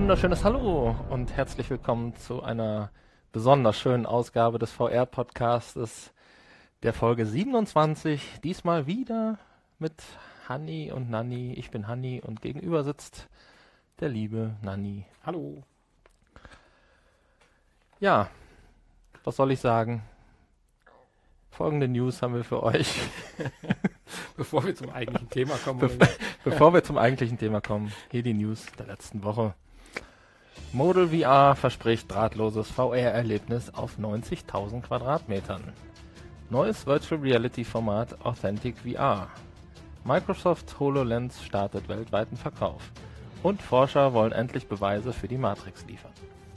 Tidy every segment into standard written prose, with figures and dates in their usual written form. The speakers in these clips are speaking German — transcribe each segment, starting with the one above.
wunderschönes Hallo und herzlich willkommen zu einer besonders schönen Ausgabe des VR-Podcastes der Folge 27. Diesmal wieder mit Hanni und Nanni. Ich bin Hanni und gegenüber sitzt der liebe Nanni. Hallo. Ja, was soll ich sagen? Folgende News haben wir für euch. Bevor wir zum eigentlichen Thema kommen. Bevor wir zum eigentlichen Thema kommen, hier die News der letzten Woche. Modal VR verspricht drahtloses VR-Erlebnis auf 90.000 Quadratmetern. Neues Virtual Reality Format Authentic VR. Microsoft HoloLens startet weltweiten Verkauf. Und Forscher wollen endlich Beweise für die Matrix liefern.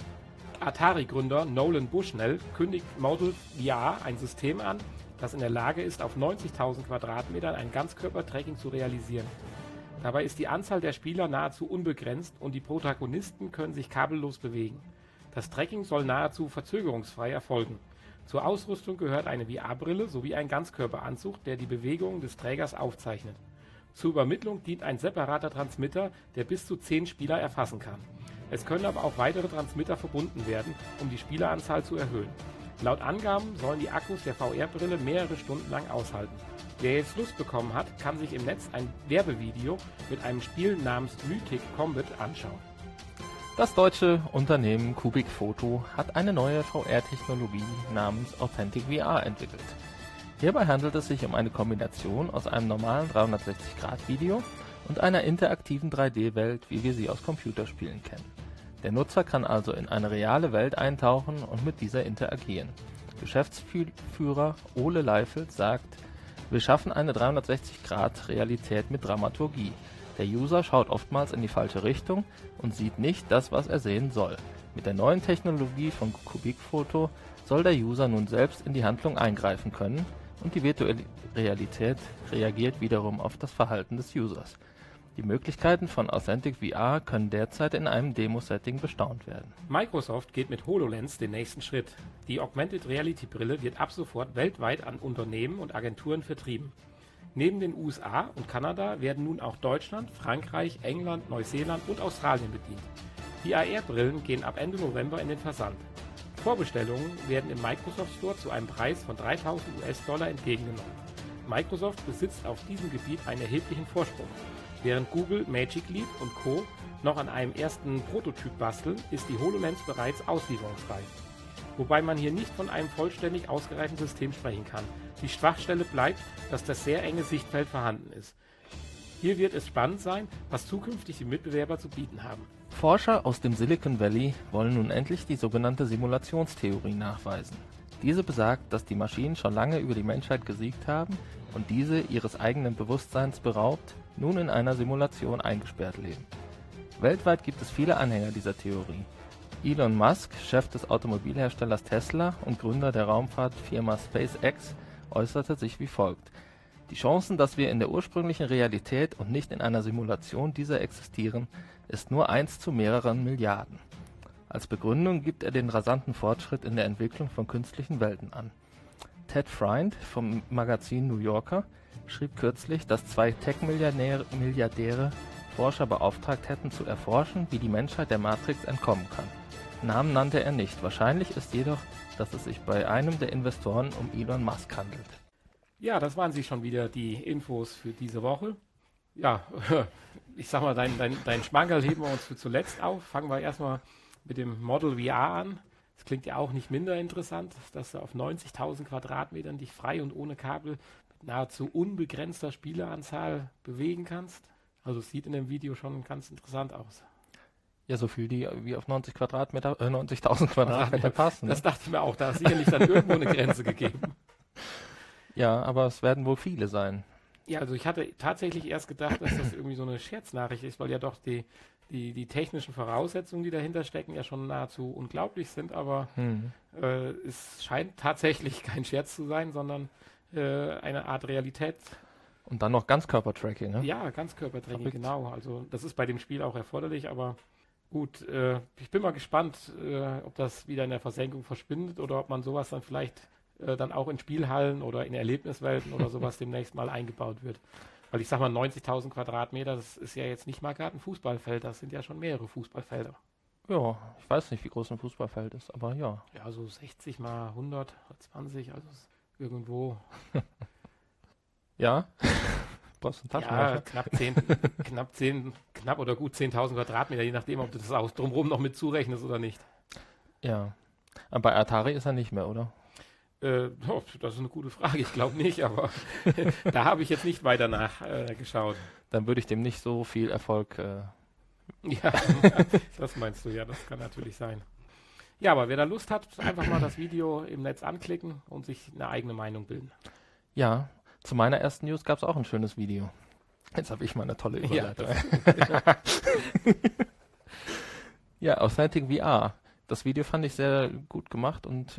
Atari-Gründer Nolan Bushnell kündigt Modal VR, ein System an, das in der Lage ist, auf 90.000 Quadratmetern ein Ganzkörper-Tracking zu realisieren. Dabei ist die Anzahl der Spieler nahezu unbegrenzt und die Protagonisten können sich kabellos bewegen. Das Tracking soll nahezu verzögerungsfrei erfolgen. Zur Ausrüstung gehört eine VR-Brille sowie ein Ganzkörperanzug, der die Bewegungen des Trägers aufzeichnet. Zur Übermittlung dient ein separater Transmitter, der bis zu 10 Spieler erfassen kann. Es können aber auch weitere Transmitter verbunden werden, um die Spieleranzahl zu erhöhen. Laut Angaben sollen die Akkus der VR-Brille mehrere Stunden lang aushalten. Wer jetzt Lust bekommen hat, kann sich im Netz ein Werbevideo mit einem Spiel namens Mythic Combat anschauen. Das deutsche Unternehmen Cubic Photo hat eine neue VR-Technologie namens Authentic VR entwickelt. Hierbei handelt es sich um eine Kombination aus einem normalen 360-Grad-Video und einer interaktiven 3D-Welt, wie wir sie aus Computerspielen kennen. Der Nutzer kann also in eine reale Welt eintauchen und mit dieser interagieren. Geschäftsführer Ole Leifeld sagt: Wir schaffen eine 360-Grad-Realität mit Dramaturgie. Der User schaut oftmals in die falsche Richtung und sieht nicht das, was er sehen soll. Mit der neuen Technologie von Cubic Photo soll der User nun selbst in die Handlung eingreifen können und die virtuelle Realität reagiert wiederum auf das Verhalten des Users. Die Möglichkeiten von Authentic VR können derzeit in einem Demo-Setting bestaunt werden. Microsoft geht mit HoloLens den nächsten Schritt. Die Augmented Reality Brille wird ab sofort weltweit an Unternehmen und Agenturen vertrieben. Neben den USA und Kanada werden nun auch Deutschland, Frankreich, England, Neuseeland und Australien bedient. Die AR-Brillen gehen ab Ende November in den Versand. Vorbestellungen werden im Microsoft Store zu einem Preis von $3.000 entgegengenommen. Microsoft besitzt auf diesem Gebiet einen erheblichen Vorsprung. Während Google, Magic Leap und Co. noch an einem ersten Prototyp basteln, ist die HoloLens bereits auslieferungsreif. Wobei man hier nicht von einem vollständig ausgereiften System sprechen kann. Die Schwachstelle bleibt, dass das sehr enge Sichtfeld vorhanden ist. Hier wird es spannend sein, was zukünftig die Mitbewerber zu bieten haben. Forscher aus dem Silicon Valley wollen nun endlich die sogenannte Simulationstheorie nachweisen. Diese besagt, dass die Maschinen schon lange über die Menschheit gesiegt haben und diese ihres eigenen Bewusstseins beraubt, nun in einer Simulation eingesperrt leben. Weltweit gibt es viele Anhänger dieser Theorie. Elon Musk, Chef des Automobilherstellers Tesla und Gründer der Raumfahrtfirma SpaceX, äußerte sich wie folgt: Die Chancen, dass wir in der ursprünglichen Realität und nicht in einer Simulation dieser existieren, ist nur 1 zu mehreren Milliarden. Als Begründung gibt er den rasanten Fortschritt in der Entwicklung von künstlichen Welten an. Ted Freund vom Magazin New Yorker schrieb kürzlich, dass 2 Tech-Milliardäre Forscher beauftragt hätten, zu erforschen, wie die Menschheit der Matrix entkommen kann. Namen nannte er nicht. Wahrscheinlich ist jedoch, dass es sich bei einem der Investoren um Elon Musk handelt. Ja, das waren sie schon wieder, die Infos für diese Woche. Ja, ich sag mal, dein Schmankerl heben wir uns für zuletzt auf. Fangen wir erstmal mit dem Model VR an. Das klingt ja auch nicht minder interessant, dass du auf 90.000 Quadratmetern dich frei und ohne Kabel mit nahezu unbegrenzter Spieleranzahl bewegen kannst. Also es sieht in dem Video schon ganz interessant aus. Ja, so viel die wie auf 90.000 Quadratmeter passen. Das dachte ich mir auch, da ist sicherlich dann irgendwo eine Grenze gegeben. Ja, aber es werden wohl viele sein. Ja, also ich hatte tatsächlich erst gedacht, dass das irgendwie so eine Scherznachricht ist, weil ja doch die technischen Voraussetzungen, die dahinter stecken, ja schon nahezu unglaublich sind, aber es scheint tatsächlich kein Scherz zu sein, sondern eine Art Realität. Und dann noch Ganzkörpertracking, ne? Ja, Ganzkörpertracking, genau. Also das ist bei dem Spiel auch erforderlich, aber gut, ich bin mal gespannt, ob das wieder in der Versenkung verschwindet oder ob man sowas dann vielleicht dann auch in Spielhallen oder in Erlebniswelten oder sowas demnächst mal eingebaut wird. Weil ich sag mal, 90.000 Quadratmeter, das ist ja jetzt nicht mal gerade ein Fußballfeld, das sind ja schon mehrere Fußballfelder. Ja, ich weiß nicht, wie groß ein Fußballfeld ist, aber ja. Ja, so 60 mal 100, 20, also irgendwo. Ja? Brauchst du einen Ja, Taschenrechner? knapp oder gut 10.000 Quadratmeter, je nachdem, ob du das auch drumherum noch mit zurechnest oder nicht. Ja. Aber bei Atari ist er nicht mehr, oder? Das ist eine gute Frage. Ich glaube nicht, aber da habe ich jetzt nicht weiter nachgeschaut. Dann würde ich dem nicht so viel Erfolg. Ja, das meinst du, ja, das kann natürlich sein. Ja, aber wer da Lust hat, einfach mal das Video im Netz anklicken und sich eine eigene Meinung bilden. Ja, zu meiner ersten News gab es auch ein schönes Video. Jetzt habe ich mal eine tolle Überleitung. Ja, Authentic VR. Das Video fand ich sehr gut gemacht und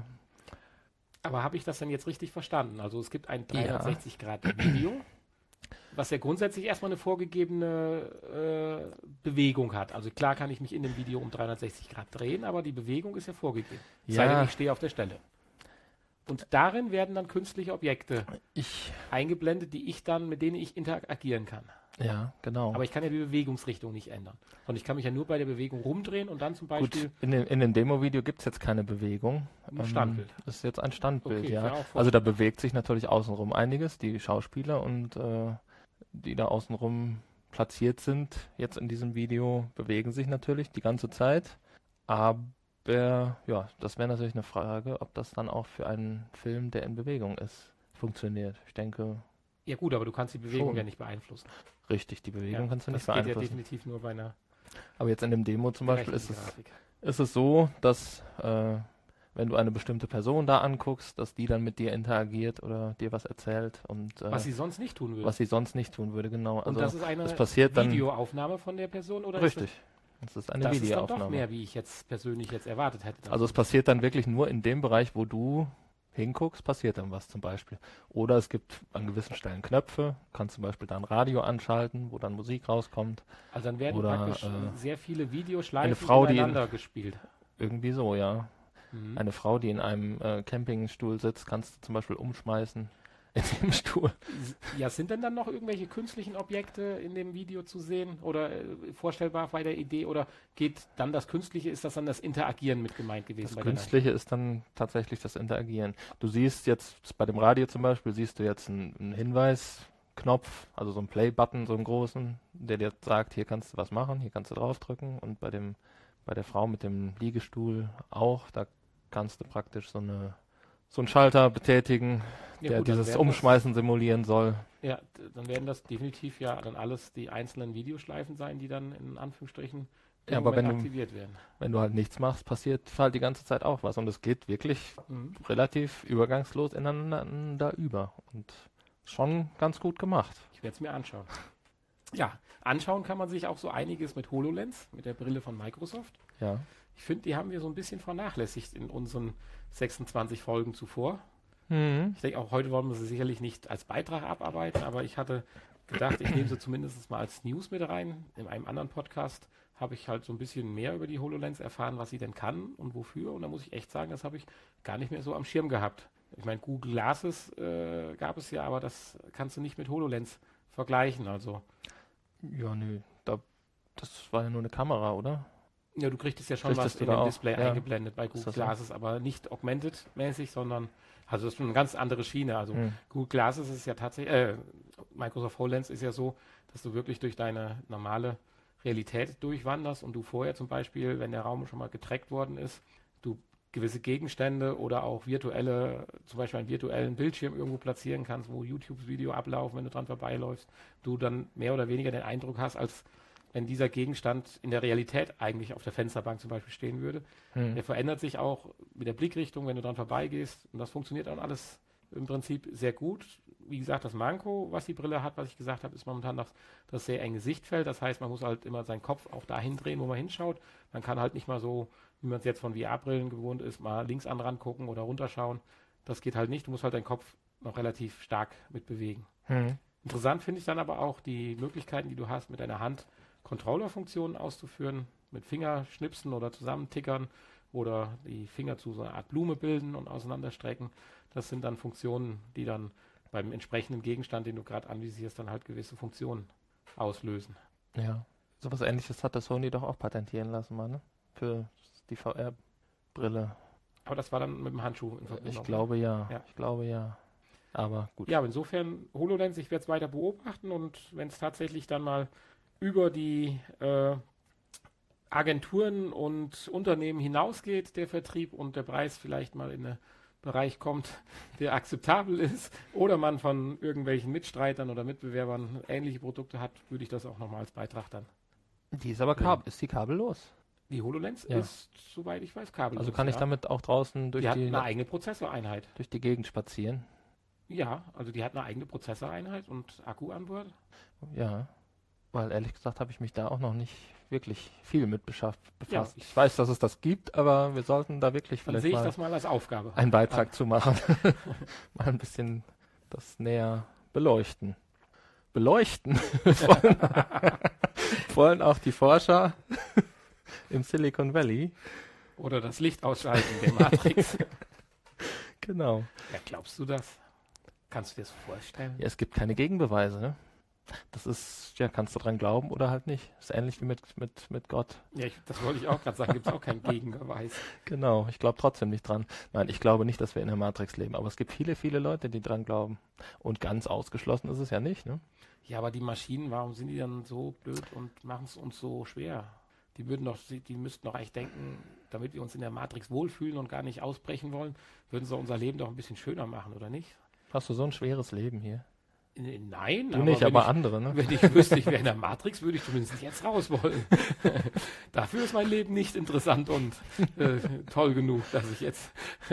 Aber habe ich das denn jetzt richtig verstanden? Also es gibt ein 360-Grad-Video, was ja grundsätzlich erstmal eine vorgegebene Bewegung hat. Also klar kann ich mich in dem Video um 360 Grad drehen, aber die Bewegung ist ja vorgegeben. Sei denn, ich stehe auf der Stelle. Und darin werden dann künstliche Objekte eingeblendet, mit denen ich interagieren kann. Ja, genau. Aber ich kann ja die Bewegungsrichtung nicht ändern. Und ich kann mich ja nur bei der Bewegung rumdrehen und dann zum Beispiel... Gut, in dem Demo-Video gibt es jetzt keine Bewegung. Ein Standbild. Das ist jetzt ein Standbild, Okay, ja. Also da bewegt sich natürlich außenrum einiges, die Schauspieler und die da außenrum platziert sind, jetzt in diesem Video, bewegen sich natürlich die ganze Zeit. Aber ja, das wäre natürlich eine Frage, ob das dann auch für einen Film, der in Bewegung ist, funktioniert. Ich denke... Ja gut, aber du kannst die Bewegung schon. ja nicht beeinflussen. Richtig, die Bewegung kannst du nicht Das geht beeinflussen. ja definitiv nur bei einer... Aber jetzt in dem Demo zum Beispiel ist Grafik. es so, dass wenn du eine bestimmte Person da anguckst, dass die dann mit dir interagiert oder dir was erzählt und was sie sonst nicht tun würde. was sie sonst nicht tun würde, genau. Und das ist eine passiert Videoaufnahme von der Person? Oder richtig. Das ist eine das Videoaufnahme. ist dann doch mehr, wie ich jetzt persönlich erwartet hätte. Also es passiert dann wirklich nur in dem Bereich, wo du hinguckst, passiert dann was zum Beispiel. Oder es gibt an gewissen Stellen Knöpfe, kannst zum Beispiel da ein Radio anschalten, wo dann Musik rauskommt. Also dann werden praktisch sehr viele Videoschleifen ineinander gespielt. Irgendwie so, ja. Eine Frau, die in einem Campingstuhl sitzt, kannst du zum Beispiel umschmeißen in dem Stuhl. Ja, sind denn dann noch irgendwelche künstlichen Objekte in dem Video zu sehen oder vorstellbar bei der Idee oder geht dann das Künstliche, ist das dann das Interagieren mit gemeint gewesen? Das Künstliche ist dann tatsächlich das Interagieren. Du siehst jetzt bei dem Radio zum Beispiel, siehst du jetzt einen Hinweisknopf, also so einen Play-Button, so einen großen, der dir sagt, hier kannst du was machen, hier kannst du draufdrücken und bei der Frau mit dem Liegestuhl auch, da kannst du praktisch so einen Schalter betätigen, der dieses Umschmeißen simulieren soll. Ja, dann werden das definitiv ja dann alles die einzelnen Videoschleifen sein, die dann in Anführungsstrichen aber aktiviert werden. Wenn du halt nichts machst, passiert halt die ganze Zeit auch was und es geht wirklich relativ übergangslos ineinander über und schon ganz gut gemacht. Ich werde es mir anschauen. Ja, anschauen kann man sich auch so einiges mit HoloLens, mit der Brille von Microsoft. Ja. Ich finde, die haben wir so ein bisschen vernachlässigt in unseren 26 Folgen zuvor. Ich denke, auch heute wollen wir sie sicherlich nicht als Beitrag abarbeiten, aber ich hatte gedacht, ich nehme sie zumindest mal als News mit rein. In einem anderen Podcast habe ich halt so ein bisschen mehr über die HoloLens erfahren, was sie denn kann und wofür. Und da muss ich echt sagen, das habe ich gar nicht mehr so am Schirm gehabt. Ich meine, Google Glasses gab es ja, aber das kannst du nicht mit HoloLens vergleichen. Also. Ja, nö. Das war ja nur eine Kamera, oder? Ja, du kriegst es ja schon was in dem Display eingeblendet bei Google Glasses, aber nicht augmented-mäßig, sondern also das ist eine ganz andere Schiene. Also Google Glasses ist ja tatsächlich, Microsoft HoloLens ist ja so, dass du wirklich durch deine normale Realität durchwanderst und du vorher zum Beispiel, wenn der Raum schon mal getrackt worden ist, du gewisse Gegenstände oder auch zum Beispiel einen virtuellen Bildschirm irgendwo platzieren kannst, wo YouTube-Video ablaufen, wenn du dran vorbeiläufst, du dann mehr oder weniger den Eindruck hast, als wenn dieser Gegenstand in der Realität eigentlich auf der Fensterbank zum Beispiel stehen würde. Der verändert sich auch mit der Blickrichtung, wenn du dran vorbeigehst. Und das funktioniert dann alles im Prinzip sehr gut. Wie gesagt, das Manko, was die Brille hat, was ich gesagt habe, ist momentan das sehr enge Sichtfeld. Das heißt, man muss halt immer seinen Kopf auch dahin drehen, wo man hinschaut. Man kann halt nicht mal so, wie man es jetzt von VR-Brillen gewohnt ist, mal links an ran gucken oder runterschauen. Das geht halt nicht. Du musst halt deinen Kopf noch relativ stark mit bewegen. Interessant finde ich dann aber auch die Möglichkeiten, die du hast, mit deiner Hand Controller-Funktionen auszuführen, mit Fingerschnipsen oder zusammentickern oder die Finger zu so einer Art Blume bilden und auseinanderstrecken. Das sind dann Funktionen, die dann beim entsprechenden Gegenstand, den du gerade anvisierst, dann halt gewisse Funktionen auslösen. Ja, sowas Ähnliches hat der Sony doch auch patentieren lassen, mal, ne? für die VR-Brille. Aber das war dann mit dem Handschuh in Verbindung. Ich glaube ja. Aber gut. Ja, insofern HoloLens, ich werde es weiter beobachten und wenn es tatsächlich dann mal über die Agenturen und Unternehmen hinausgeht, der Vertrieb und der Preis vielleicht mal in einen Bereich kommt, der akzeptabel ist oder man von irgendwelchen Mitstreitern oder Mitbewerbern ähnliche Produkte hat, würde ich das auch nochmal als Beitrag dann. Die ist aber ist die kabellos? Die HoloLens Ja. ist, soweit ich weiß, kabellos. Also kann ich damit auch draußen die hat eine eigene Prozessoreinheit. durch die Gegend spazieren? Ja, also die hat eine eigene Prozessoreinheit und Akku an Bord. Ja, weil ehrlich gesagt habe ich mich da auch noch nicht wirklich viel mit befasst. Ja. Ich weiß, dass es das gibt, aber wir sollten da wirklich Dann vielleicht sehe ich mal das mal als Aufgabe. einen Beitrag zu machen. Mal ein bisschen das näher beleuchten. Beleuchten wollen auch die Forscher im Silicon Valley. Oder das Licht ausschalten der Matrix. Genau. Ja, glaubst du das? Kannst du dir das vorstellen? Ja, es gibt keine Gegenbeweise, ne? Das ist, ja, kannst du dran glauben oder halt nicht. Ist ähnlich wie mit Gott. Ja, das wollte ich auch gerade sagen. Gibt es auch keinen Gegenbeweis. Genau, ich glaube trotzdem nicht dran. Nein, ich glaube nicht, dass wir in der Matrix leben. Aber es gibt viele, viele Leute, die dran glauben. Und ganz ausgeschlossen ist es ja nicht, ne? Ja, aber die Maschinen, warum sind die dann so blöd und machen es uns so schwer? Die müssten doch eigentlich denken, damit wir uns in der Matrix wohlfühlen und gar nicht ausbrechen wollen, würden sie unser Leben doch ein bisschen schöner machen, oder nicht? Hast du so ein schweres Leben hier? Nein, Du nicht, aber wenn andere, ne? Wenn ich wüsste, ich wäre in der Matrix, würde ich zumindest nicht jetzt raus wollen. Dafür ist mein Leben nicht interessant und toll genug, dass ich jetzt...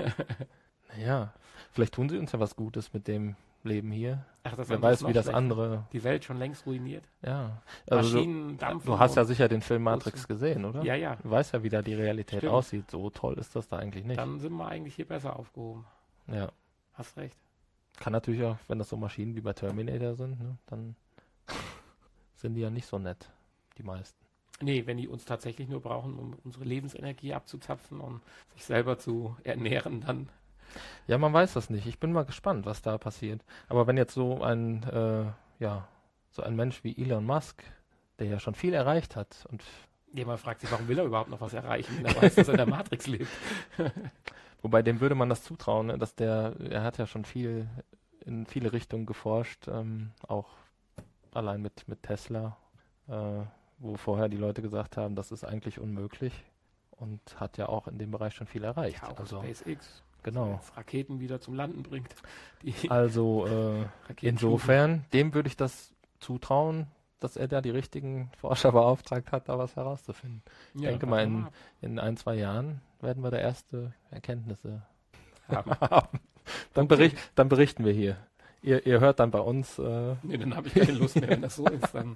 Ja, vielleicht tun sie uns ja was Gutes mit dem Leben hier. Ach, das Wer andere ist weiß, noch wie das schlechter. andere... Die Welt schon längst ruiniert. Ja, also Maschinen dampfen. du hast ja und- sicher den Film Matrix gesehen, oder? Ja, ja. Du weißt ja, wie da die Realität Stimmt. aussieht. So toll ist das da eigentlich nicht. Dann sind wir eigentlich hier besser aufgehoben. Ja. Hast recht. Kann natürlich auch, wenn das so Maschinen wie bei Terminator sind, ne, dann sind die ja nicht so nett, die meisten. Nee, wenn die uns tatsächlich nur brauchen, um unsere Lebensenergie abzuzapfen und sich selber zu ernähren, dann... Ja, man weiß das nicht. Ich bin mal gespannt, was da passiert. Aber wenn jetzt so ein Mensch wie Elon Musk, der ja schon viel erreicht hat und Jemand fragt sich, warum will er überhaupt noch was erreichen, wenn er weiß, dass er in der Matrix lebt. wobei dem würde man das zutrauen, ne, dass er hat ja schon viel in viele Richtungen geforscht, auch allein mit Tesla, wo vorher die Leute gesagt haben, das ist eigentlich unmöglich und hat ja auch in dem Bereich schon viel erreicht. Ja, auch Also, SpaceX. genau. Jetzt Raketen wieder zum Landen bringt. Die Also Raketen insofern, dem würde ich das zutrauen, dass er da die richtigen Forscher beauftragt hat, da was herauszufinden. Ja, Ich denke warten mal, wir ab. in 1-2 Jahren werden wir da erste Erkenntnisse Haben. haben. Dann berichten wir hier. Ihr hört dann bei uns. Nee, dann habe ich keine Lust mehr, wenn das so ist. Dann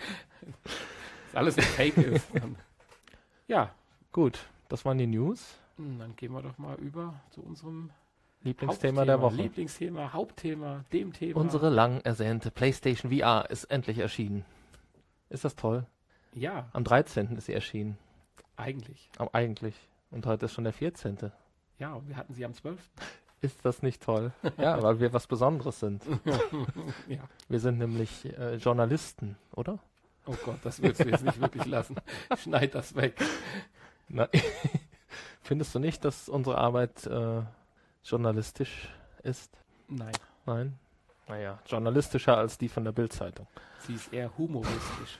dass alles ein Fake ist. Dann, ja, Gut, das waren die News. dann gehen wir doch mal über zu unserem Lieblingsthema der Woche. Lieblingsthema, Hauptthema, dem Thema. Unsere lang ersehnte PlayStation VR ist endlich erschienen. Ist das toll? Ja, Am 13. ist sie erschienen. eigentlich. Eigentlich. Und heute ist schon der 14. Ja, und wir hatten sie am 12. Ist das nicht toll? Ja, weil wir was Besonderes sind. Ja. Wir sind nämlich Journalisten, oder? Oh Gott, das willst du jetzt nicht wirklich lassen. Schneid das weg. Na, findest du nicht, dass unsere Arbeit journalistisch ist? Nein, Nein? Naja, journalistischer als die von der Bild-Zeitung. sie ist eher humoristisch.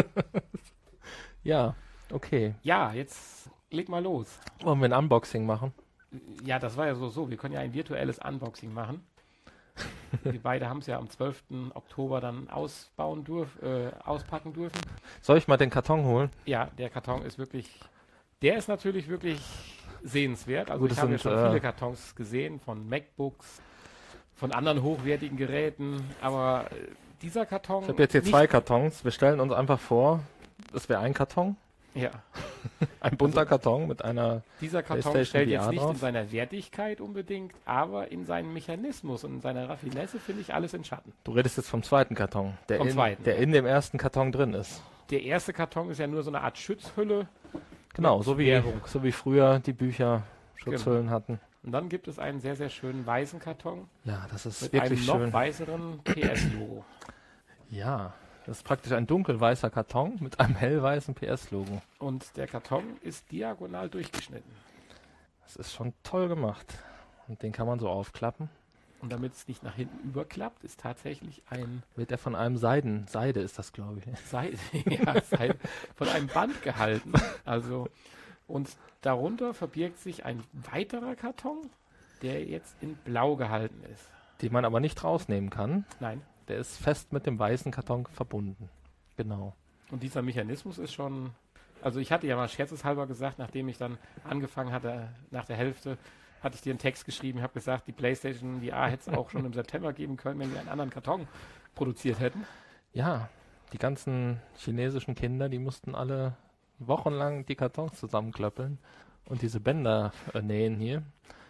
Ja, okay. Ja, jetzt leg mal los. Wollen wir ein Unboxing machen? Ja, das war ja so. Wir können ja ein virtuelles Unboxing machen. Wir beide haben es ja am 12. Oktober dann auspacken dürfen. Soll ich mal den Karton holen? Ja, der Karton ist der ist natürlich wirklich sehenswert. Also Gut, ich es habe ja sind, schon viele Kartons gesehen, von MacBooks, von anderen hochwertigen Geräten, aber dieser Karton... Ich habe jetzt hier nicht- 2 Kartons. Wir stellen uns einfach vor, das wäre ein Karton. Ja, Ein bunter Karton mit einer... dieser Karton PlayStation stellt jetzt VR nicht drauf. in seiner Wertigkeit unbedingt, aber in seinem Mechanismus und in seiner Raffinesse finde ich alles in Schatten. Du redest jetzt vom zweiten Karton, der, Vom zweiten, der ja. in dem ersten Karton drin ist. Der erste Karton ist ja nur so eine Art Schutzhülle. Genau, Mit so wie Werbung. früher die Bücher Schutzhüllen hatten. Und dann gibt es einen sehr, sehr schönen weißen Karton Ja, das ist mit wirklich einem noch schön. weißeren PS-Logo. Ja, Das ist praktisch ein dunkelweißer Karton mit einem hellweißen PS-Logo. Und der Karton ist diagonal durchgeschnitten. Das ist schon toll gemacht. Und den kann man so aufklappen. Und damit es nicht nach hinten überklappt, ist tatsächlich ein Wird er von einem Seide ist das, glaube ich. Seide von einem Band gehalten. Also, und darunter verbirgt sich ein weiterer Karton, der jetzt in Blau gehalten ist. Den man aber nicht rausnehmen kann. Nein. Der ist fest mit dem weißen Karton verbunden. Genau. Und dieser Mechanismus ist schon... Also ich hatte ja mal scherzeshalber gesagt, nachdem ich dann angefangen hatte, nach der Hälfte, hatte ich dir einen Text geschrieben, habe gesagt, die PlayStation VR hätte es auch schon im September geben können, wenn wir einen anderen Karton produziert hätten. Ja, die ganzen chinesischen Kinder, die mussten alle wochenlang die Kartons zusammenklöppeln und diese Bänder nähen hier.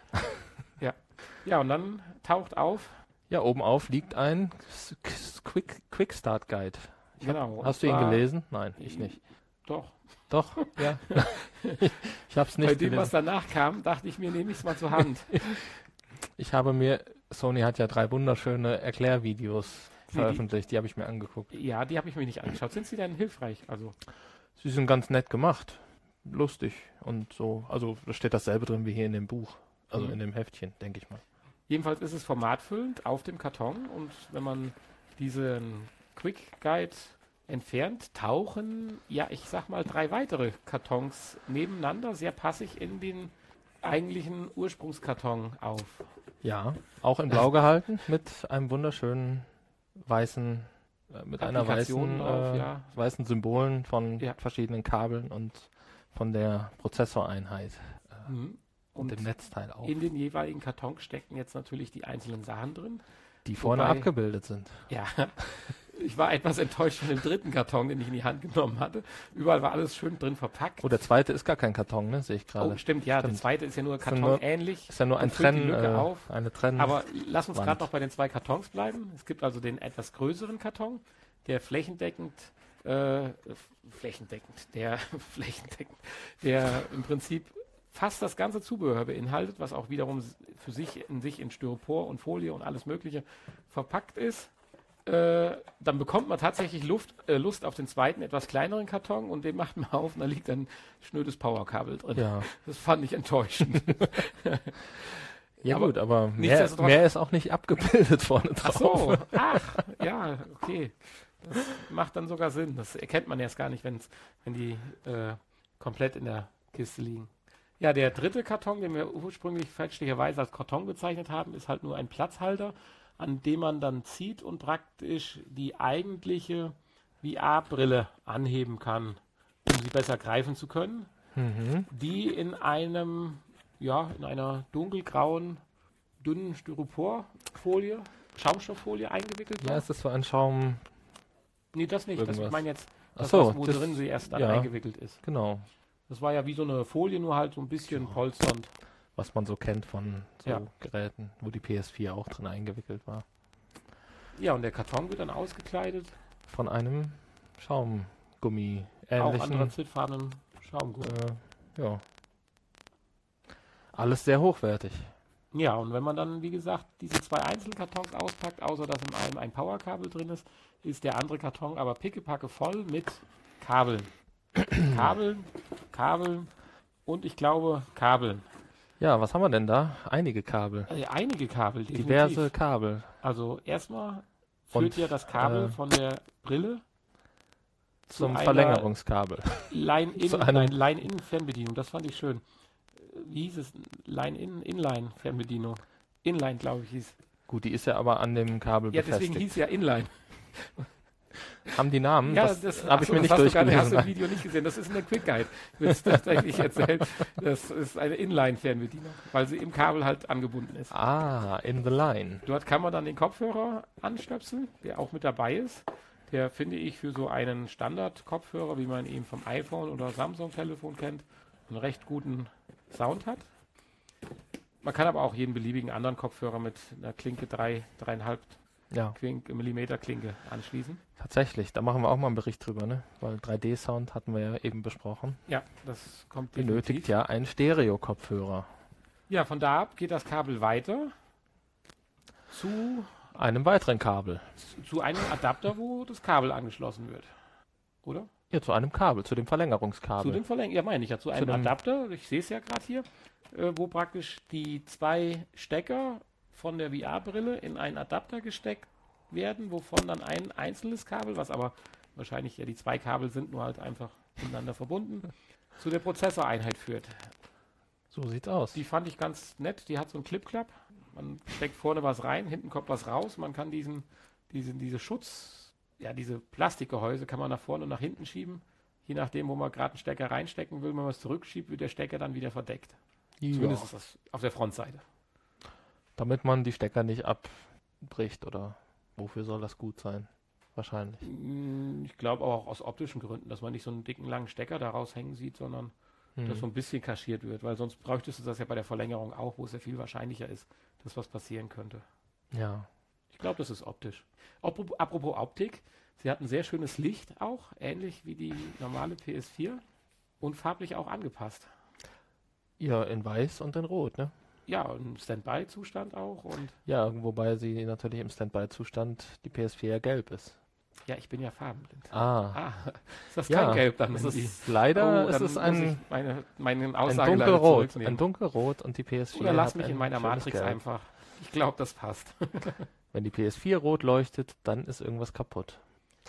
Ja, und dann taucht auf... Ja, oben auf liegt ein Quick Start Guide. Genau. Hast du ihn gelesen? Nein, ich nicht. Doch. Doch, ja. Ich habe es nicht Bei dem, gelesen. was danach kam, dachte ich mir, nehme ich es mal zur Hand. Ich habe mir, Sony hat ja 3 wunderschöne Erklärvideos veröffentlicht, die habe ich mir angeguckt. Ja, die habe ich mir nicht angeschaut. Sind sie denn hilfreich? Also Sie sind ganz nett gemacht, lustig und so. Also da steht dasselbe drin wie hier in dem Buch, also in dem Heftchen, denke ich mal. jedenfalls ist es formatfüllend auf dem Karton und wenn man diesen Quick Guide entfernt, tauchen, ja, ich sag mal 3 weitere Kartons nebeneinander, sehr passig in den eigentlichen Ursprungskarton auf. Ja, auch in Blau gehalten, mit einem wunderschönen weißen, mit einer Applikationen weißen, drauf, ja. weißen Symbolen von Ja. verschiedenen Kabeln und von der Prozessoreinheit und Und dem Netzteil auch, in den jeweiligen Karton stecken jetzt natürlich die einzelnen Sachen drin. die vorne wobei- abgebildet sind. Ja, ich war etwas enttäuscht von dem dritten Karton, den ich in die Hand genommen hatte. Überall war alles schön drin verpackt. Oh, der zweite ist gar kein Karton, ne? Sehe ich gerade. Oh, stimmt, ja, der Stimmt. zweite ist ja nur Ist ja nur- kartonähnlich. Ist ja nur ein und füllt die Trennen, Lücke auf. eine Trennen. Aber lass uns Wand. gerade noch bei den 2 Kartons bleiben. Es gibt also den etwas größeren Karton, der flächendeckend, der im Prinzip fast das ganze Zubehör beinhaltet, was auch wiederum für sich in Styropor und Folie und alles Mögliche verpackt ist. Dann bekommt man tatsächlich Lust auf den zweiten, etwas kleineren Karton und den macht man auf und da liegt ein schnödes Powerkabel drin. Ja, Das fand ich enttäuschend. ja Aber gut, aber nichtsdestotrotz- mehr ist auch nicht abgebildet vorne Ach drauf. so, ja, okay. Das macht dann sogar Sinn. Das erkennt man erst gar nicht, wenn die komplett in der Kiste liegen. Ja, der dritte Karton, den wir ursprünglich fälschlicherweise als Karton bezeichnet haben, ist halt nur ein Platzhalter, an dem man dann zieht und praktisch die eigentliche VR-Brille anheben kann, um sie besser greifen zu können, die in einer dunkelgrauen, dünnen Styroporfolie, Schaumstofffolie eingewickelt Ja, war. ist das so ein Schaum? Nee, das nicht. Das, Irgendwas. ich meine jetzt, Ach das, so, wo das- drin sie erst dann ja. eingewickelt ist. Genau, Das war ja wie so eine Folie, nur halt so ein bisschen polsternd. was man so kennt von so Ja. Geräten, wo die PS4 auch drin eingewickelt war. Ja, und der Karton wird dann ausgekleidet, Von einem Schaumgummi auch ähnlichen. anthrazitfarbenem Schaumgummi. Ja. Alles sehr hochwertig. Ja, und wenn man dann, wie gesagt, diese 2 Einzelkartons auspackt, außer dass in einem ein Powerkabel drin ist, ist der andere Karton aber pickepacke voll mit Kabeln. Kabeln und ich glaube Kabeln. Ja, was haben wir denn da? Einige Kabel. Einige Kabel, definitiv. Diverse Kabel. Also erstmal führt Und, ja das Kabel äh, von der Brille Zum einer Verlängerungskabel. Zu einem- Line-In-Fernbedienung. Das fand ich schön. Wie hieß es? Inline-Fernbedienung. Inline, glaube ich, hieß. Gut, die ist ja aber an dem Kabel Ja, deswegen befestigt. hieß ja Inline. Haben die Namen? Ja, das habe ich achso, mir nicht das hast du hast du durchgelesen. im Video nicht gesehen. Das ist in der Quick Guide. Wird tatsächlich erzählt. Das ist eine Inline-Fernbedienung, weil sie im Kabel halt angebunden ist. Ah, in the line. Dort kann man dann den Kopfhörer anstöpseln, der auch mit dabei ist. Der finde ich für so einen Standard-Kopfhörer, wie man ihn vom iPhone oder Samsung-Telefon kennt, einen recht guten Sound hat. Man kann aber auch jeden beliebigen anderen Kopfhörer mit einer Klinke 3,5 Ja, Millimeter Klinke anschließen. tatsächlich. Da machen wir auch mal einen Bericht drüber, ne? Weil 3D-Sound hatten wir ja eben besprochen. Ja, das kommt Benötigt definitiv. ja einen Stereo-Kopfhörer. Ja, von da ab geht das Kabel weiter zu einem weiteren Kabel. Zu einem Adapter, wo das Kabel angeschlossen wird. Oder? Ja, zu einem Kabel, zu dem Verlängerungskabel. Zu dem ja, meine ich ja, zu einem Adapter, ich sehe es ja gerade hier, wo praktisch die 2 Stecker von der VR-Brille in einen Adapter gesteckt werden, wovon dann ein einzelnes Kabel, was aber wahrscheinlich ja die 2 Kabel sind, nur halt einfach miteinander verbunden, zu der Prozessoreinheit führt. So sieht's aus. Die fand ich ganz nett, die hat so einen Clip-Clap, man steckt vorne was rein, hinten kommt was raus, man kann diese diese Plastikgehäuse kann man nach vorne und nach hinten schieben. Je nachdem, wo man gerade einen Stecker reinstecken will, wenn man es zurückschiebt, wird der Stecker dann wieder verdeckt. Ja. Zumindest ist das auf der Frontseite. Damit man die Stecker nicht abbricht, oder wofür soll das gut sein? Wahrscheinlich. Ich glaube auch aus optischen Gründen, dass man nicht so einen dicken, langen Stecker da raushängen sieht, sondern dass so ein bisschen kaschiert wird, weil sonst bräuchtest du das ja bei der Verlängerung auch, wo es ja viel wahrscheinlicher ist, dass was passieren könnte. Ja. Ich glaube, das ist optisch. Apropos Optik, sie hat ein sehr schönes Licht auch, ähnlich wie die normale PS4 und farblich auch angepasst. Ja, in weiß und in rot, ne? Ja, im Standby-Zustand auch und... Ja, wobei sie natürlich im Standby-Zustand die PS4 gelb ist. Ja, ich bin ja farbenblind. Ist das kein Gelb dann? Es ist leider, es ist ein Aussage dunkelrot. Ein dunkelrot und die PS4 Oder lass mich in meiner Matrix Gelb. Einfach. Ich glaube, das passt. Wenn die PS4 rot leuchtet, dann ist irgendwas kaputt.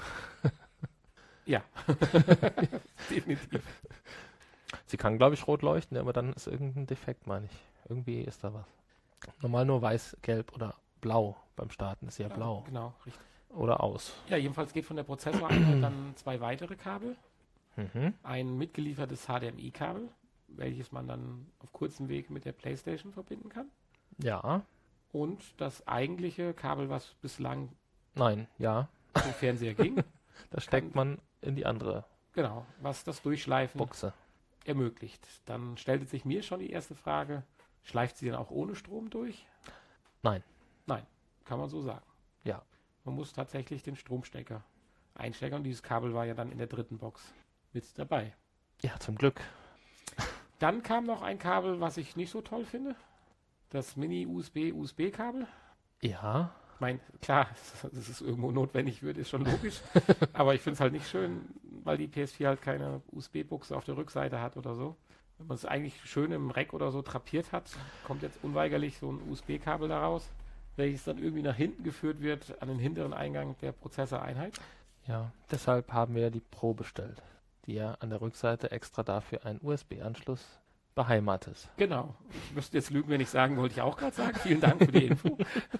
Ja, definitiv. Sie kann, glaube ich, rot leuchten, aber dann ist irgendein Defekt, meine ich. Irgendwie ist da was. Normal nur weiß, gelb oder blau beim Starten ist ja blau. Genau, richtig. Oder aus. Ja, jedenfalls geht von der Prozessoreinheit dann 2 weitere Kabel. Mhm. Ein mitgeliefertes HDMI-Kabel, welches man dann auf kurzem Weg mit der PlayStation verbinden kann. Ja. Und das eigentliche Kabel, was bislang zum Fernseher ging. Das steckt man in die andere. Genau, was das Durchschleifen Buchse ermöglicht. Dann stellte sich mir schon die erste Frage, schleift sie dann auch ohne Strom durch? Nein. Nein, kann man so sagen. Ja. Man muss tatsächlich den Stromstecker einstecken und dieses Kabel war ja dann in der dritten Box mit dabei. Ja, zum Glück. Dann kam noch ein Kabel, was ich nicht so toll finde. Das Mini-USB-USB-Kabel. Ja. Ich meine, klar, dass es irgendwo notwendig wird, ist schon logisch. Aber ich finde es halt nicht schön, weil die PS4 halt keine USB-Buchse auf der Rückseite hat oder so. Wenn man es eigentlich schön im Rack oder so drapiert hat, kommt jetzt unweigerlich so ein USB-Kabel daraus, welches dann irgendwie nach hinten geführt wird an den hinteren Eingang der Prozessoreinheit. Ja, deshalb haben wir die Pro bestellt, die ja an der Rückseite extra dafür einen USB-Anschluss beheimatet. Genau. Ich müsste jetzt lügen, wenn ich sagen, wollte ich auch gerade sagen. Vielen Dank für die Info.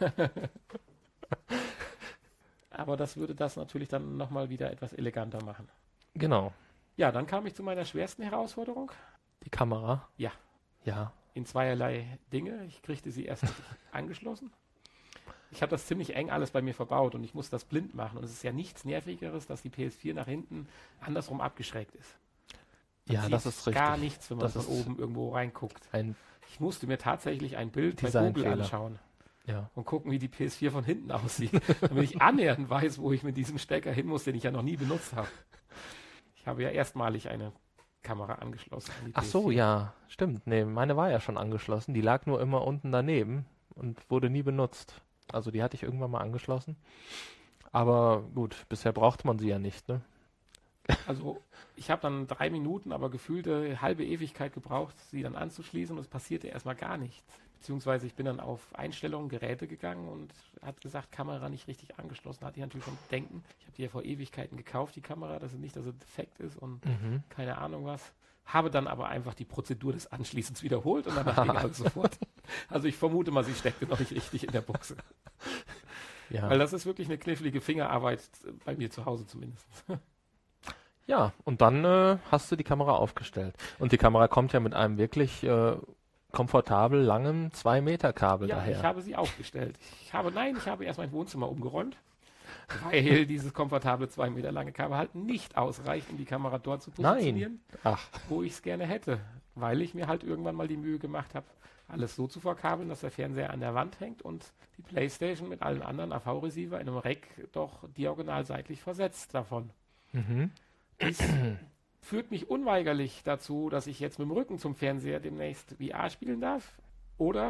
Aber das würde das natürlich dann nochmal wieder etwas eleganter machen. Genau. Ja, dann kam ich zu meiner schwersten Herausforderung. Die Kamera? Ja. Ja. In zweierlei Dinge. Ich kriegte sie erst angeschlossen. Ich habe das ziemlich eng alles bei mir verbaut und ich muss das blind machen. Und es ist ja nichts Nervigeres, dass die PS4 nach hinten andersrum abgeschrägt ist. Ja, das ist richtig. Gar nichts, wenn man von oben irgendwo reinguckt. Ich musste mir tatsächlich ein Bild bei Google anschauen. Ja. Und gucken, wie die PS4 von hinten aussieht. Damit ich annähernd weiß, wo ich mit diesem Stecker hin muss, den ich ja noch nie benutzt habe. Ich habe ja erstmalig eine Kamera angeschlossen. An die Ach so, PS4. ja, stimmt. Nee, meine war ja schon angeschlossen. Die lag nur immer unten daneben und wurde nie benutzt. Also die hatte ich irgendwann mal angeschlossen. Aber gut, bisher brauchte man sie ja nicht, ne? Also ich habe dann 3 Minuten, aber gefühlte halbe Ewigkeit gebraucht, sie dann anzuschließen und es passierte erstmal gar nichts. Beziehungsweise ich bin dann auf Einstellungen, Geräte gegangen und hat gesagt, Kamera nicht richtig angeschlossen. Hatte ich natürlich schon denken. Ich habe die ja vor Ewigkeiten gekauft, die Kamera, dass es nicht, dass es defekt ist und keine Ahnung was. Habe dann aber einfach die Prozedur des Anschließens wiederholt und danach ging alles sofort. Also ich vermute mal, sie steckte noch nicht richtig in der Buchse. Ja. Weil das ist wirklich eine knifflige Fingerarbeit, bei mir zu Hause zumindest. Ja, und dann hast du die Kamera aufgestellt. Und die Kamera kommt ja mit einem wirklich komfortabel langen 2-Meter-Kabel daher. Ich habe sie aufgestellt. Ich habe erst mein Wohnzimmer umgeräumt, weil dieses komfortable 2 Meter lange Kabel halt nicht ausreicht, um die Kamera dort zu positionieren, wo ich es gerne hätte. Weil ich mir halt irgendwann mal die Mühe gemacht habe, alles so zu verkabeln, dass der Fernseher an der Wand hängt und die PlayStation mit allen anderen AV-Receiver in einem Rack doch diagonal seitlich versetzt davon. Dies führt mich unweigerlich dazu, dass ich jetzt mit dem Rücken zum Fernseher demnächst VR spielen darf oder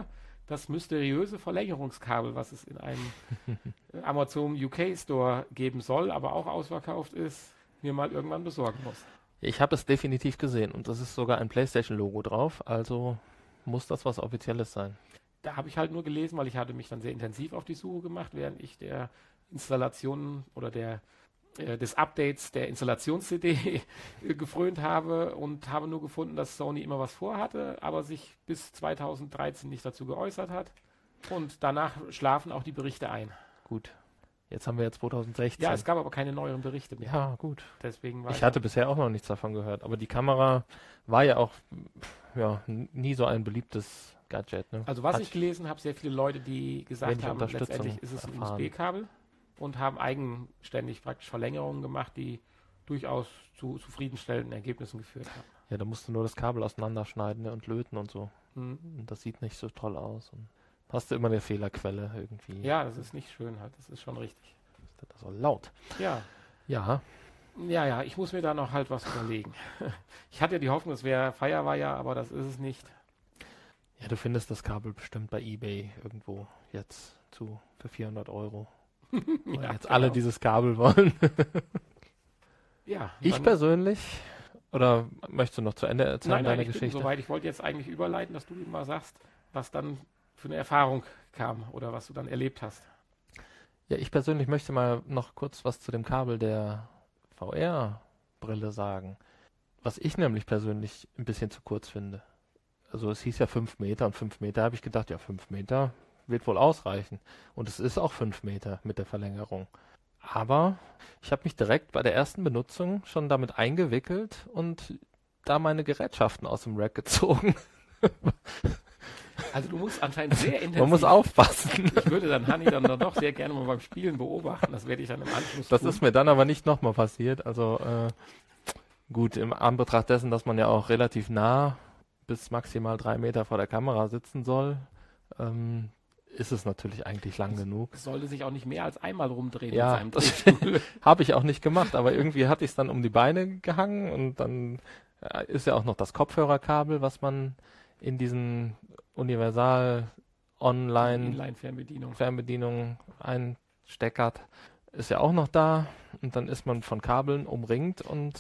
das mysteriöse Verlängerungskabel, was es in einem Amazon UK Store geben soll, aber auch ausverkauft ist, mir mal irgendwann besorgen muss. Ich habe es definitiv gesehen und das ist sogar ein PlayStation-Logo drauf, also muss das was Offizielles sein. Da habe ich halt nur gelesen, weil ich hatte mich dann sehr intensiv auf die Suche gemacht, während ich der Installation oder des Updates der Installations-CD gefrönt habe und habe nur gefunden, dass Sony immer was vorhatte, aber sich bis 2013 nicht dazu geäußert hat. Und danach schlafen auch die Berichte ein. Gut, jetzt haben wir ja 2016. Ja, es gab aber keine neueren Berichte mehr. Ja, gut. Deswegen war ich hatte bisher auch noch nichts davon gehört, aber die Kamera war ja auch nie so ein beliebtes Gadget. Ne? Also was ich gelesen habe, sehr viele Leute, die gesagt haben, Unterstützung letztendlich ist es ein erfahren. USB-Kabel und haben eigenständig praktisch Verlängerungen gemacht, die durchaus zu zufriedenstellenden Ergebnissen geführt haben. Ja, da musst du nur das Kabel auseinanderschneiden, ne, und löten und so. Mhm. Und das sieht nicht so toll aus. Und hast du immer eine Fehlerquelle irgendwie. Ja, das ist nicht schön halt, das ist schon richtig. Das ist so laut. Ja. Ja. Ja, ich muss mir da noch halt was überlegen. Ich hatte ja die Hoffnung, es wäre Firewire, aber das ist es nicht. Ja, du findest das Kabel bestimmt bei eBay irgendwo jetzt für 400 €. Weil Ja, jetzt genau. alle dieses Kabel wollen. Ja. Ich dann- persönlich, oder möchtest du noch zu Ende erzählen, Nein, deine ich bin Geschichte? soweit. Ich wollte jetzt eigentlich überleiten, dass du mal sagst, was dann für eine Erfahrung kam oder was du dann erlebt hast. Ja, ich persönlich möchte mal noch kurz was zu dem Kabel der VR-Brille sagen. Was ich nämlich persönlich ein bisschen zu kurz finde. Also es hieß ja 5 Meter und 5 Meter habe ich gedacht, ja 5 Meter wird wohl ausreichen. Und es ist auch 5 Meter mit der Verlängerung. Aber ich habe mich direkt bei der ersten Benutzung schon damit eingewickelt und da meine Gerätschaften aus dem Rack gezogen. Also du musst anscheinend sehr intensiv. Man muss aufpassen. Ich würde dann Hanni dann doch sehr gerne mal beim Spielen beobachten. Das werde ich dann im Anschluss Das tun. ist mir dann aber nicht nochmal passiert. Also gut, im Anbetracht dessen, dass man ja auch relativ nah bis maximal 3 Meter vor der Kamera sitzen soll, ist es natürlich eigentlich lang genug. Es sollte sich auch nicht mehr als einmal rumdrehen Ja, mit das seinem Drehstuhl. habe ich auch nicht gemacht, aber irgendwie hatte ich es dann um die Beine gehangen und dann ist ja auch noch das Kopfhörerkabel, was man in diesen Universal Online Inline-Fernbedienung. Fernbedienung einsteckert, ist ja auch noch da und dann ist man von Kabeln umringt und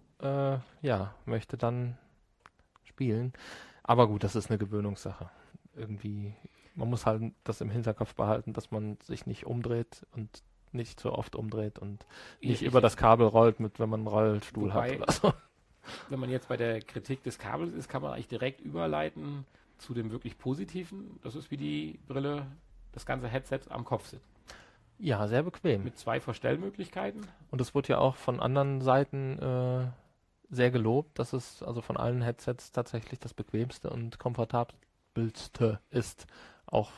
möchte dann spielen. Aber gut, das ist eine Gewöhnungssache. Irgendwie, man muss halt das im Hinterkopf behalten, dass man sich nicht umdreht und nicht so oft umdreht und nicht über das Kabel rollt, wenn man einen Rollstuhl Wobei- hat oder so. Wenn man jetzt bei der Kritik des Kabels ist, kann man eigentlich direkt überleiten zu dem wirklich Positiven. Das ist wie die Brille, das ganze Headset am Kopf sitzt. Ja, sehr bequem. Mit 2 Verstellmöglichkeiten. Und es wurde ja auch von anderen Seiten sehr gelobt, dass es also von allen Headsets tatsächlich das bequemste und komfortabelste ist. Auch,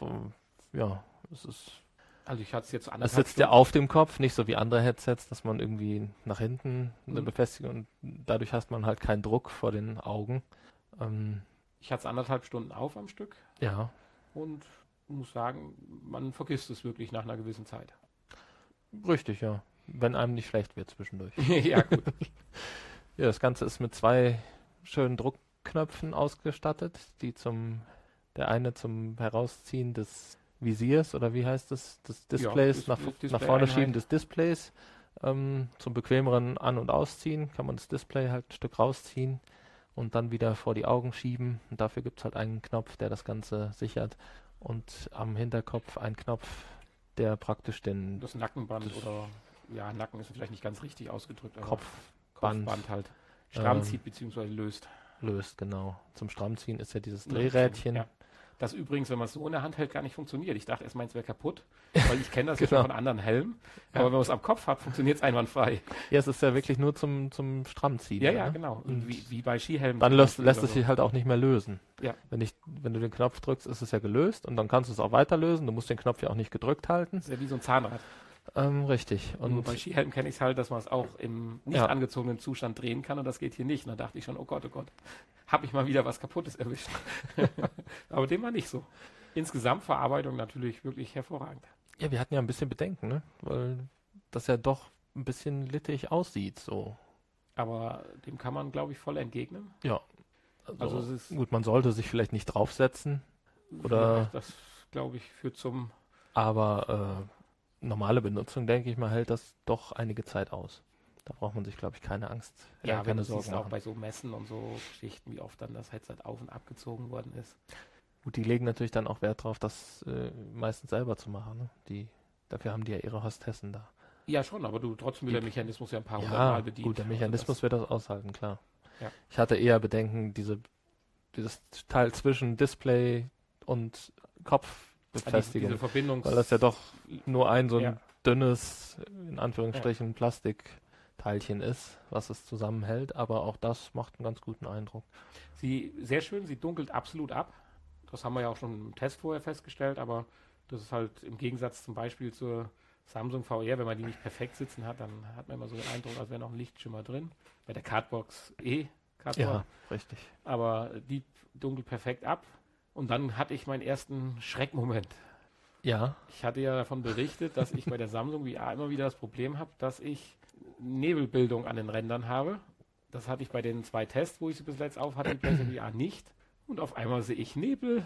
es ist, Also ich hatte es jetzt es anderthalb sitzt ja auf dem Kopf, nicht so wie andere Headsets, dass man irgendwie nach hinten eine Mhm. Befestigung und dadurch hast man halt keinen Druck vor den Augen. Ich hatte es 1,5 Stunden auf am Stück Ja, und muss sagen, man vergisst es wirklich nach einer gewissen Zeit. richtig, ja. Wenn einem nicht schlecht wird zwischendurch. Ja, gut. Ja, das Ganze ist mit 2 schönen Druckknöpfen ausgestattet, der eine zum Herausziehen des Visiers oder wie heißt es, des Displays, nach vorne Display-Einheit. schieben des Displays, zum bequemeren An- und Ausziehen kann man das Display halt ein Stück rausziehen und dann wieder vor die Augen schieben und dafür gibt es halt einen Knopf, der das Ganze sichert und am Hinterkopf einen Knopf, der praktisch den Das Nackenband Das- oder, ja, Nacken ist vielleicht nicht ganz richtig ausgedrückt, aber Kopfband Kopfband halt stramm Ähm, zieht bzw. löst. löst, genau. Zum Strammziehen ist ja dieses Ja, Drehrädchen. Ja. Das übrigens, wenn man es so in der Hand hält, gar nicht funktioniert. Ich dachte erst mal, es wäre kaputt, weil ich kenne das ja schon Genau. von anderen Helmen. Ja. Aber wenn man es am Kopf hat, funktioniert es einwandfrei. Ja, es ist ja wirklich nur zum Strammziehen. Ja, ja, ne? genau. Und Wie bei Skihelmen. dann zum lässt Beispiel es oder sich halt auch nicht mehr lösen. Ja. Wenn du den Knopf drückst, ist es ja gelöst und dann kannst du es auch weiter lösen. Du musst den Knopf ja auch nicht gedrückt halten. Das ist ja wie so ein Zahnrad. Richtig. Und Und bei Skihelmen kenne ich es halt, dass man es auch im nicht Ja. angezogenen Zustand drehen kann und das geht hier nicht. Und da dachte ich schon, oh Gott, habe ich mal wieder was Kaputtes erwischt. Aber dem war nicht so. Insgesamt Verarbeitung natürlich wirklich hervorragend. ja, wir hatten ja ein bisschen Bedenken, ne? Weil das ja doch ein bisschen littig aussieht. So. Aber dem kann man, glaube ich, voll entgegnen. Ja. Also es ist, Gut, man sollte sich vielleicht nicht draufsetzen. Oder Ja, das, glaube ich, führt zum... aber normale Benutzung, denke ich mal, hält das doch einige Zeit aus. Da braucht man sich, glaube ich, keine Angst, Ja, wenn keine du Sorgen siehst auch machen. bei so Messen und so Geschichten, wie oft dann das Headset auf- und abgezogen worden ist. Gut, die legen natürlich dann auch Wert drauf, das meistens selber zu machen. Ne? Dafür haben die ja ihre Hostessen da. Ja, schon, aber du trotzdem wird der Mechanismus ja ein paar hundert Ja, Mal bedient. gut, der Mechanismus wird das aushalten, klar. Ja. Ich hatte eher Bedenken, dieses Teil zwischen Display und Kopfbefestigung, diese Verbindung. weil das ja doch nur ein so ein Ja. dünnes, in Anführungsstrichen, Plastikteilchen ist, was es zusammenhält, aber auch das macht einen ganz guten Eindruck. Sehr schön, sie dunkelt absolut ab. Das haben wir ja auch schon im Test vorher festgestellt, aber das ist halt im Gegensatz zum Beispiel zur Samsung VR, wenn man die nicht perfekt sitzen hat, dann hat man immer so den Eindruck, als wäre noch ein Lichtschimmer drin. Bei der Cardbox Cardbox. Ja, richtig. Aber die dunkelt perfekt ab. Und dann hatte ich meinen ersten Schreckmoment. Ja, Ich hatte ja davon berichtet, dass ich bei der Samsung VR immer wieder das Problem habe, dass ich Nebelbildung an den Rändern habe. Das hatte ich bei den 2 Tests, wo ich sie bis jetzt auf hatte, mit PlayStation VR nicht. Und auf einmal sehe ich Nebel.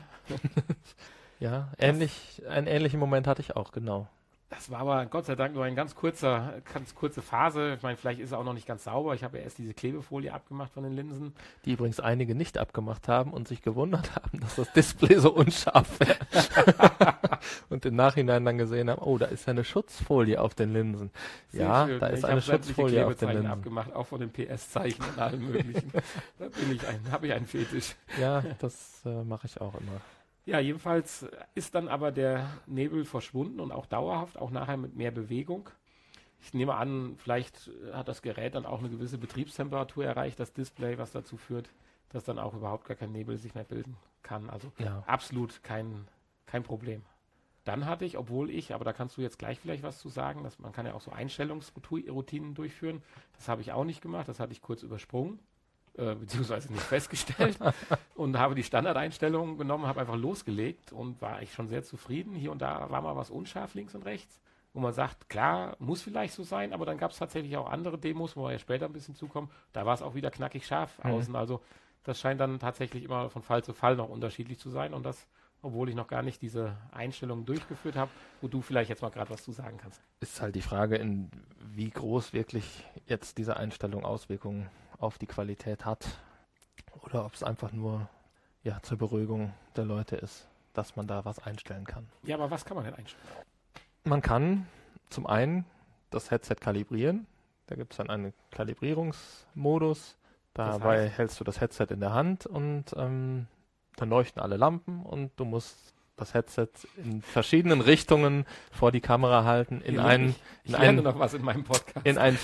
ja, einen ähnlichen Moment hatte ich auch, genau. Das war aber Gott sei Dank nur eine ganz kurze Phase. Ich meine, vielleicht ist er auch noch nicht ganz sauber. Ich habe ja erst diese Klebefolie abgemacht von den Linsen. Die übrigens einige nicht abgemacht haben und sich gewundert haben, dass das Display so unscharf wäre. Und im Nachhinein dann gesehen haben, oh, da ist ja eine Schutzfolie auf den Linsen. Sehr Ja, schön. da ist Ich eine habe sämtliche Schutzfolie auf den Klebezeichen Linsen. abgemacht, auch von den PS-Zeichen und allem möglichen. Da habe ich einen Fetisch. Ja, das mache ich auch immer. Ja, jedenfalls ist dann aber der Nebel verschwunden und auch dauerhaft, auch nachher mit mehr Bewegung. Ich nehme an, vielleicht hat das Gerät dann auch eine gewisse Betriebstemperatur erreicht, das Display, was dazu führt, dass dann auch überhaupt gar kein Nebel sich mehr bilden kann. Also Ja. absolut kein Problem. Dann hatte ich, aber da kannst du jetzt gleich vielleicht was zu sagen, dass man kann ja auch so Einstellungsroutinen durchführen. Das habe ich auch nicht gemacht, das hatte ich kurz übersprungen. Beziehungsweise nicht festgestellt und habe die Standardeinstellungen genommen, habe einfach losgelegt und war ich schon sehr zufrieden. Hier und da war mal was unscharf links und rechts, wo man sagt, klar, muss vielleicht so sein, aber dann gab es tatsächlich auch andere Demos, wo wir ja später ein bisschen zukommen. Da war es auch wieder knackig scharf außen. Also das scheint dann tatsächlich immer von Fall zu Fall noch unterschiedlich zu sein und das, obwohl ich noch gar nicht diese Einstellungen durchgeführt habe, wo du vielleicht jetzt mal gerade was zu sagen kannst. Ist halt die Frage, wie groß wirklich jetzt diese Einstellung Auswirkungen auf die Qualität hat oder ob es einfach nur zur Beruhigung der Leute ist, dass man da was einstellen kann. Ja, aber was kann man denn einstellen? Man kann zum einen das Headset kalibrieren. Da gibt es dann einen Kalibrierungsmodus. Dabei hältst du das Headset in der Hand und dann leuchten alle Lampen und du musst das Headset in verschiedenen Richtungen vor die Kamera halten, Ich lerne noch was in meinem Podcast. in ein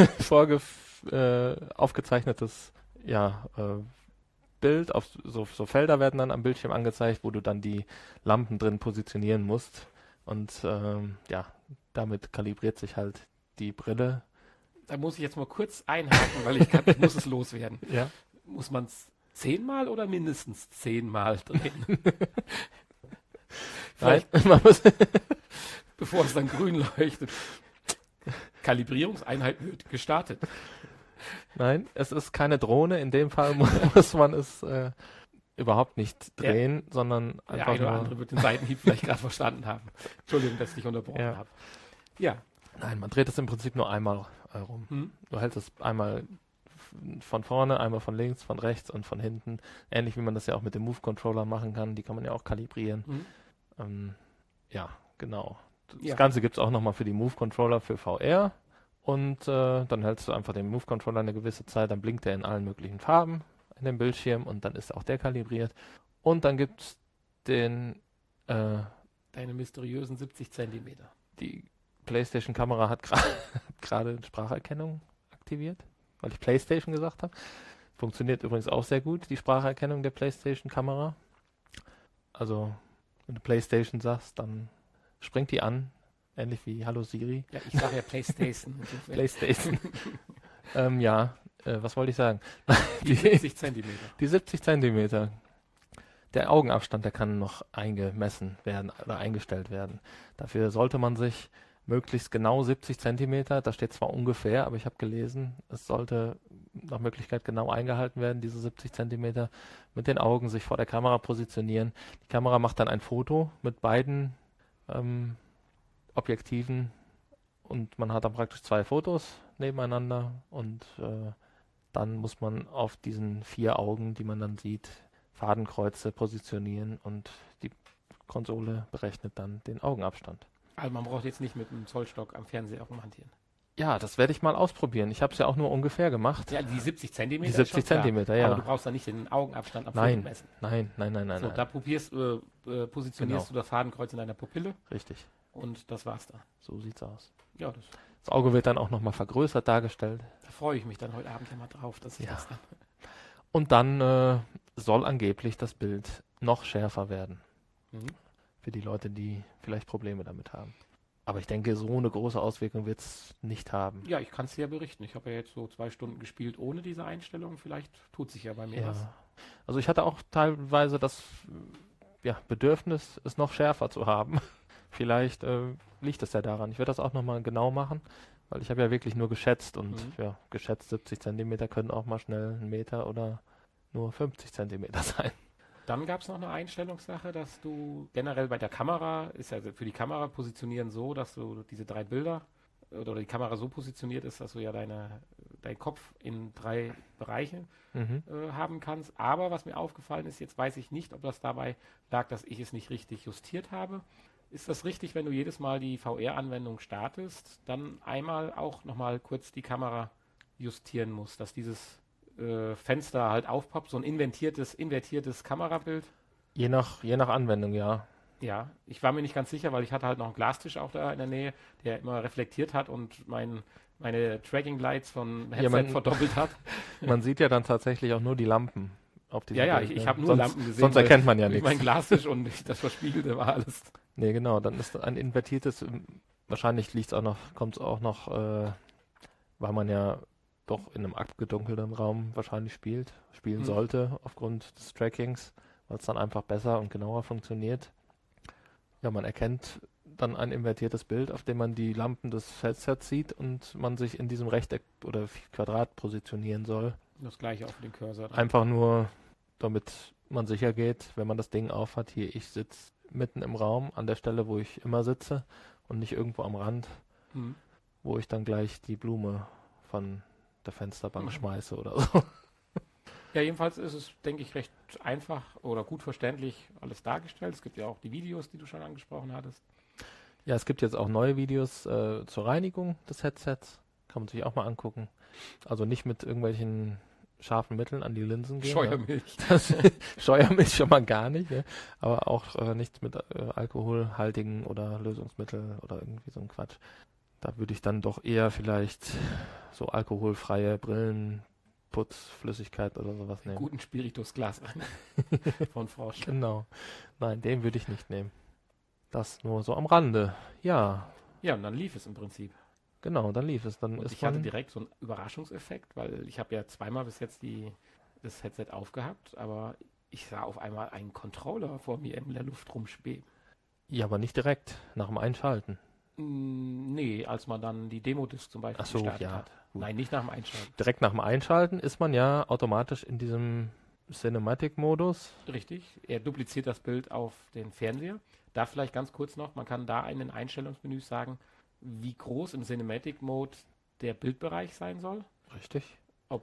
aufgezeichnetes Bild. So Felder werden dann am Bildschirm angezeigt, wo du dann die Lampen drin positionieren musst. Und damit kalibriert sich halt die Brille. Da muss ich jetzt mal kurz einhaken, weil ich muss es loswerden. Ja. Muss man es 10-mal oder mindestens 10-mal drehen? Nein, Bevor es dann grün leuchtet. Kalibrierungseinheit wird gestartet. Nein, es ist keine Drohne. In dem Fall muss man es überhaupt nicht drehen, sondern Der einfach eine oder nur... andere wird den Seitenhieb vielleicht gerade verstanden haben. Entschuldigung, dass ich dich unterbrochen habe. Ja. Nein, man dreht es im Prinzip nur einmal rum. Hm. Du hältst es einmal von vorne, einmal von links, von rechts und von hinten. Ähnlich wie man das ja auch mit dem Move-Controller machen kann. Die kann man ja auch kalibrieren. Genau. Das Ganze gibt es auch nochmal für die Move-Controller für VR. Und dann hältst du einfach den Move-Controller eine gewisse Zeit, dann blinkt er in allen möglichen Farben in dem Bildschirm und dann ist auch der kalibriert. Und dann gibt es deine mysteriösen 70 Zentimeter. Die PlayStation-Kamera hat gerade Spracherkennung aktiviert, weil ich PlayStation gesagt habe. Funktioniert übrigens auch sehr gut, die Spracherkennung der PlayStation-Kamera. Also, wenn du PlayStation sagst, dann springt die an, ähnlich wie Hallo Siri. Ja, ich sage ja PlayStation. PlayStation. Was wollte ich sagen? Die 70 Zentimeter. Die 70 Zentimeter. Der Augenabstand, der kann noch eingemessen werden oder eingestellt werden. Dafür sollte man sich möglichst genau 70 Zentimeter, da steht zwar ungefähr, aber ich habe gelesen, es sollte nach Möglichkeit genau eingehalten werden, diese 70 Zentimeter, mit den Augen sich vor der Kamera positionieren. Die Kamera macht dann ein Foto mit beiden Objektiven und man hat dann praktisch 2 Fotos nebeneinander und dann muss man auf diesen 4 Augen, die man dann sieht, Fadenkreuze positionieren und die Konsole berechnet dann den Augenabstand. Also man braucht jetzt nicht mit einem Zollstock am Fernseher rumhantieren. Ja, das werde ich mal ausprobieren. Ich habe es ja auch nur ungefähr gemacht. Ja, die 70 Zentimeter. Die 70 Zentimeter, ja. Aber du brauchst da nicht den Augenabstand am Foto messen. Nein. So, da positionierst du das Fadenkreuz in deiner Pupille. Richtig. Und das war's dann. So sieht's aus. Ja, das Auge wird dann auch nochmal vergrößert dargestellt. Da freue ich mich dann heute Abend ja mal drauf, dass ich das dann... Und dann soll angeblich das Bild noch schärfer werden. Für die Leute, die vielleicht Probleme damit haben. Aber ich denke, so eine große Auswirkung wird es nicht haben. Ja, ich kann es dir ja berichten. Ich habe ja jetzt so 2 Stunden gespielt ohne diese Einstellung. Vielleicht tut sich ja bei mir was. Also ich hatte auch teilweise das Bedürfnis, es noch schärfer zu haben. Vielleicht liegt es ja daran. Ich werde das auch nochmal genau machen, weil ich habe ja wirklich nur geschätzt. Und geschätzt 70 Zentimeter können auch mal schnell 1 Meter oder nur 50 Zentimeter sein. Dann gab es noch eine Einstellungssache, dass du generell bei der Kamera, ist ja für die Kamera positionieren so, dass du diese 3 Bilder oder die Kamera so positioniert ist, dass du ja deinen Kopf in 3 Bereiche haben kannst. Aber was mir aufgefallen ist, jetzt weiß ich nicht, ob das dabei lag, dass ich es nicht richtig justiert habe. Ist das richtig, wenn du jedes Mal die VR-Anwendung startest, dann einmal auch nochmal kurz die Kamera justieren musst, dass dieses Fenster halt aufpoppt, so ein invertiertes Kamerabild? Je nach Anwendung, ja. Ja, ich war mir nicht ganz sicher, weil ich hatte halt noch einen Glastisch auch da in der Nähe, der immer reflektiert hat und meine Tracking Lights von Headset verdoppelt hat. Man sieht ja dann tatsächlich auch nur die Lampen auf diesem Bild. Ich habe nur Lampen gesehen. Sonst erkennt man ja nichts. Mein Glastisch und das Verspiegelte war alles. Nee, genau, dann ist ein invertiertes, wahrscheinlich kommt es auch noch, weil man ja doch in einem abgedunkelten Raum wahrscheinlich spielen sollte, aufgrund des Trackings, weil es dann einfach besser und genauer funktioniert. Ja, man erkennt dann ein invertiertes Bild, auf dem man die Lampen des Headsets sieht und man sich in diesem Rechteck oder Quadrat positionieren soll. Das gleiche auch für den Cursor. Dann. Einfach nur, damit man sicher geht, wenn man das Ding aufhat, hier, ich sitze mitten im Raum, an der Stelle, wo ich immer sitze und nicht irgendwo am Rand, wo ich dann gleich die Blume von der Fensterbank schmeiße oder so. Ja, jedenfalls ist es, denke ich, recht einfach oder gut verständlich alles dargestellt. Es gibt ja auch die Videos, die du schon angesprochen hattest. Ja, es gibt jetzt auch neue Videos zur Reinigung des Headsets. Kann man sich auch mal angucken. Also nicht mit irgendwelchen scharfen Mitteln an die Linsen gehen. Scheuermilch. Scheuermilch schon mal gar nicht. Ja. Aber auch nichts mit alkoholhaltigen oder Lösungsmittel oder irgendwie so ein Quatsch. Da würde ich dann doch eher vielleicht so alkoholfreie Brillenputzflüssigkeit oder sowas nehmen. Guten Spiritusglas von Frosch. Genau. Nein, den würde ich nicht nehmen. Das nur so am Rande. Ja. Ja, und dann lief es im Prinzip. Genau, dann lief es. Und ich hatte direkt so einen Überraschungseffekt, weil ich habe ja zweimal bis jetzt das Headset aufgehabt, aber ich sah auf einmal einen Controller vor mir in der Luft rumschweben. Ja, aber nicht direkt nach dem Einschalten. Nee, als man dann die Demo-Disc zum Beispiel gestartet hat. Gut. Nein, nicht nach dem Einschalten. Direkt nach dem Einschalten ist man ja automatisch in diesem Cinematic-Modus. Richtig, er dupliziert das Bild auf den Fernseher. Da vielleicht ganz kurz noch, man kann da in den Einstellungsmenüs sagen, wie groß im Cinematic-Mode der Bildbereich sein soll. Richtig. Ob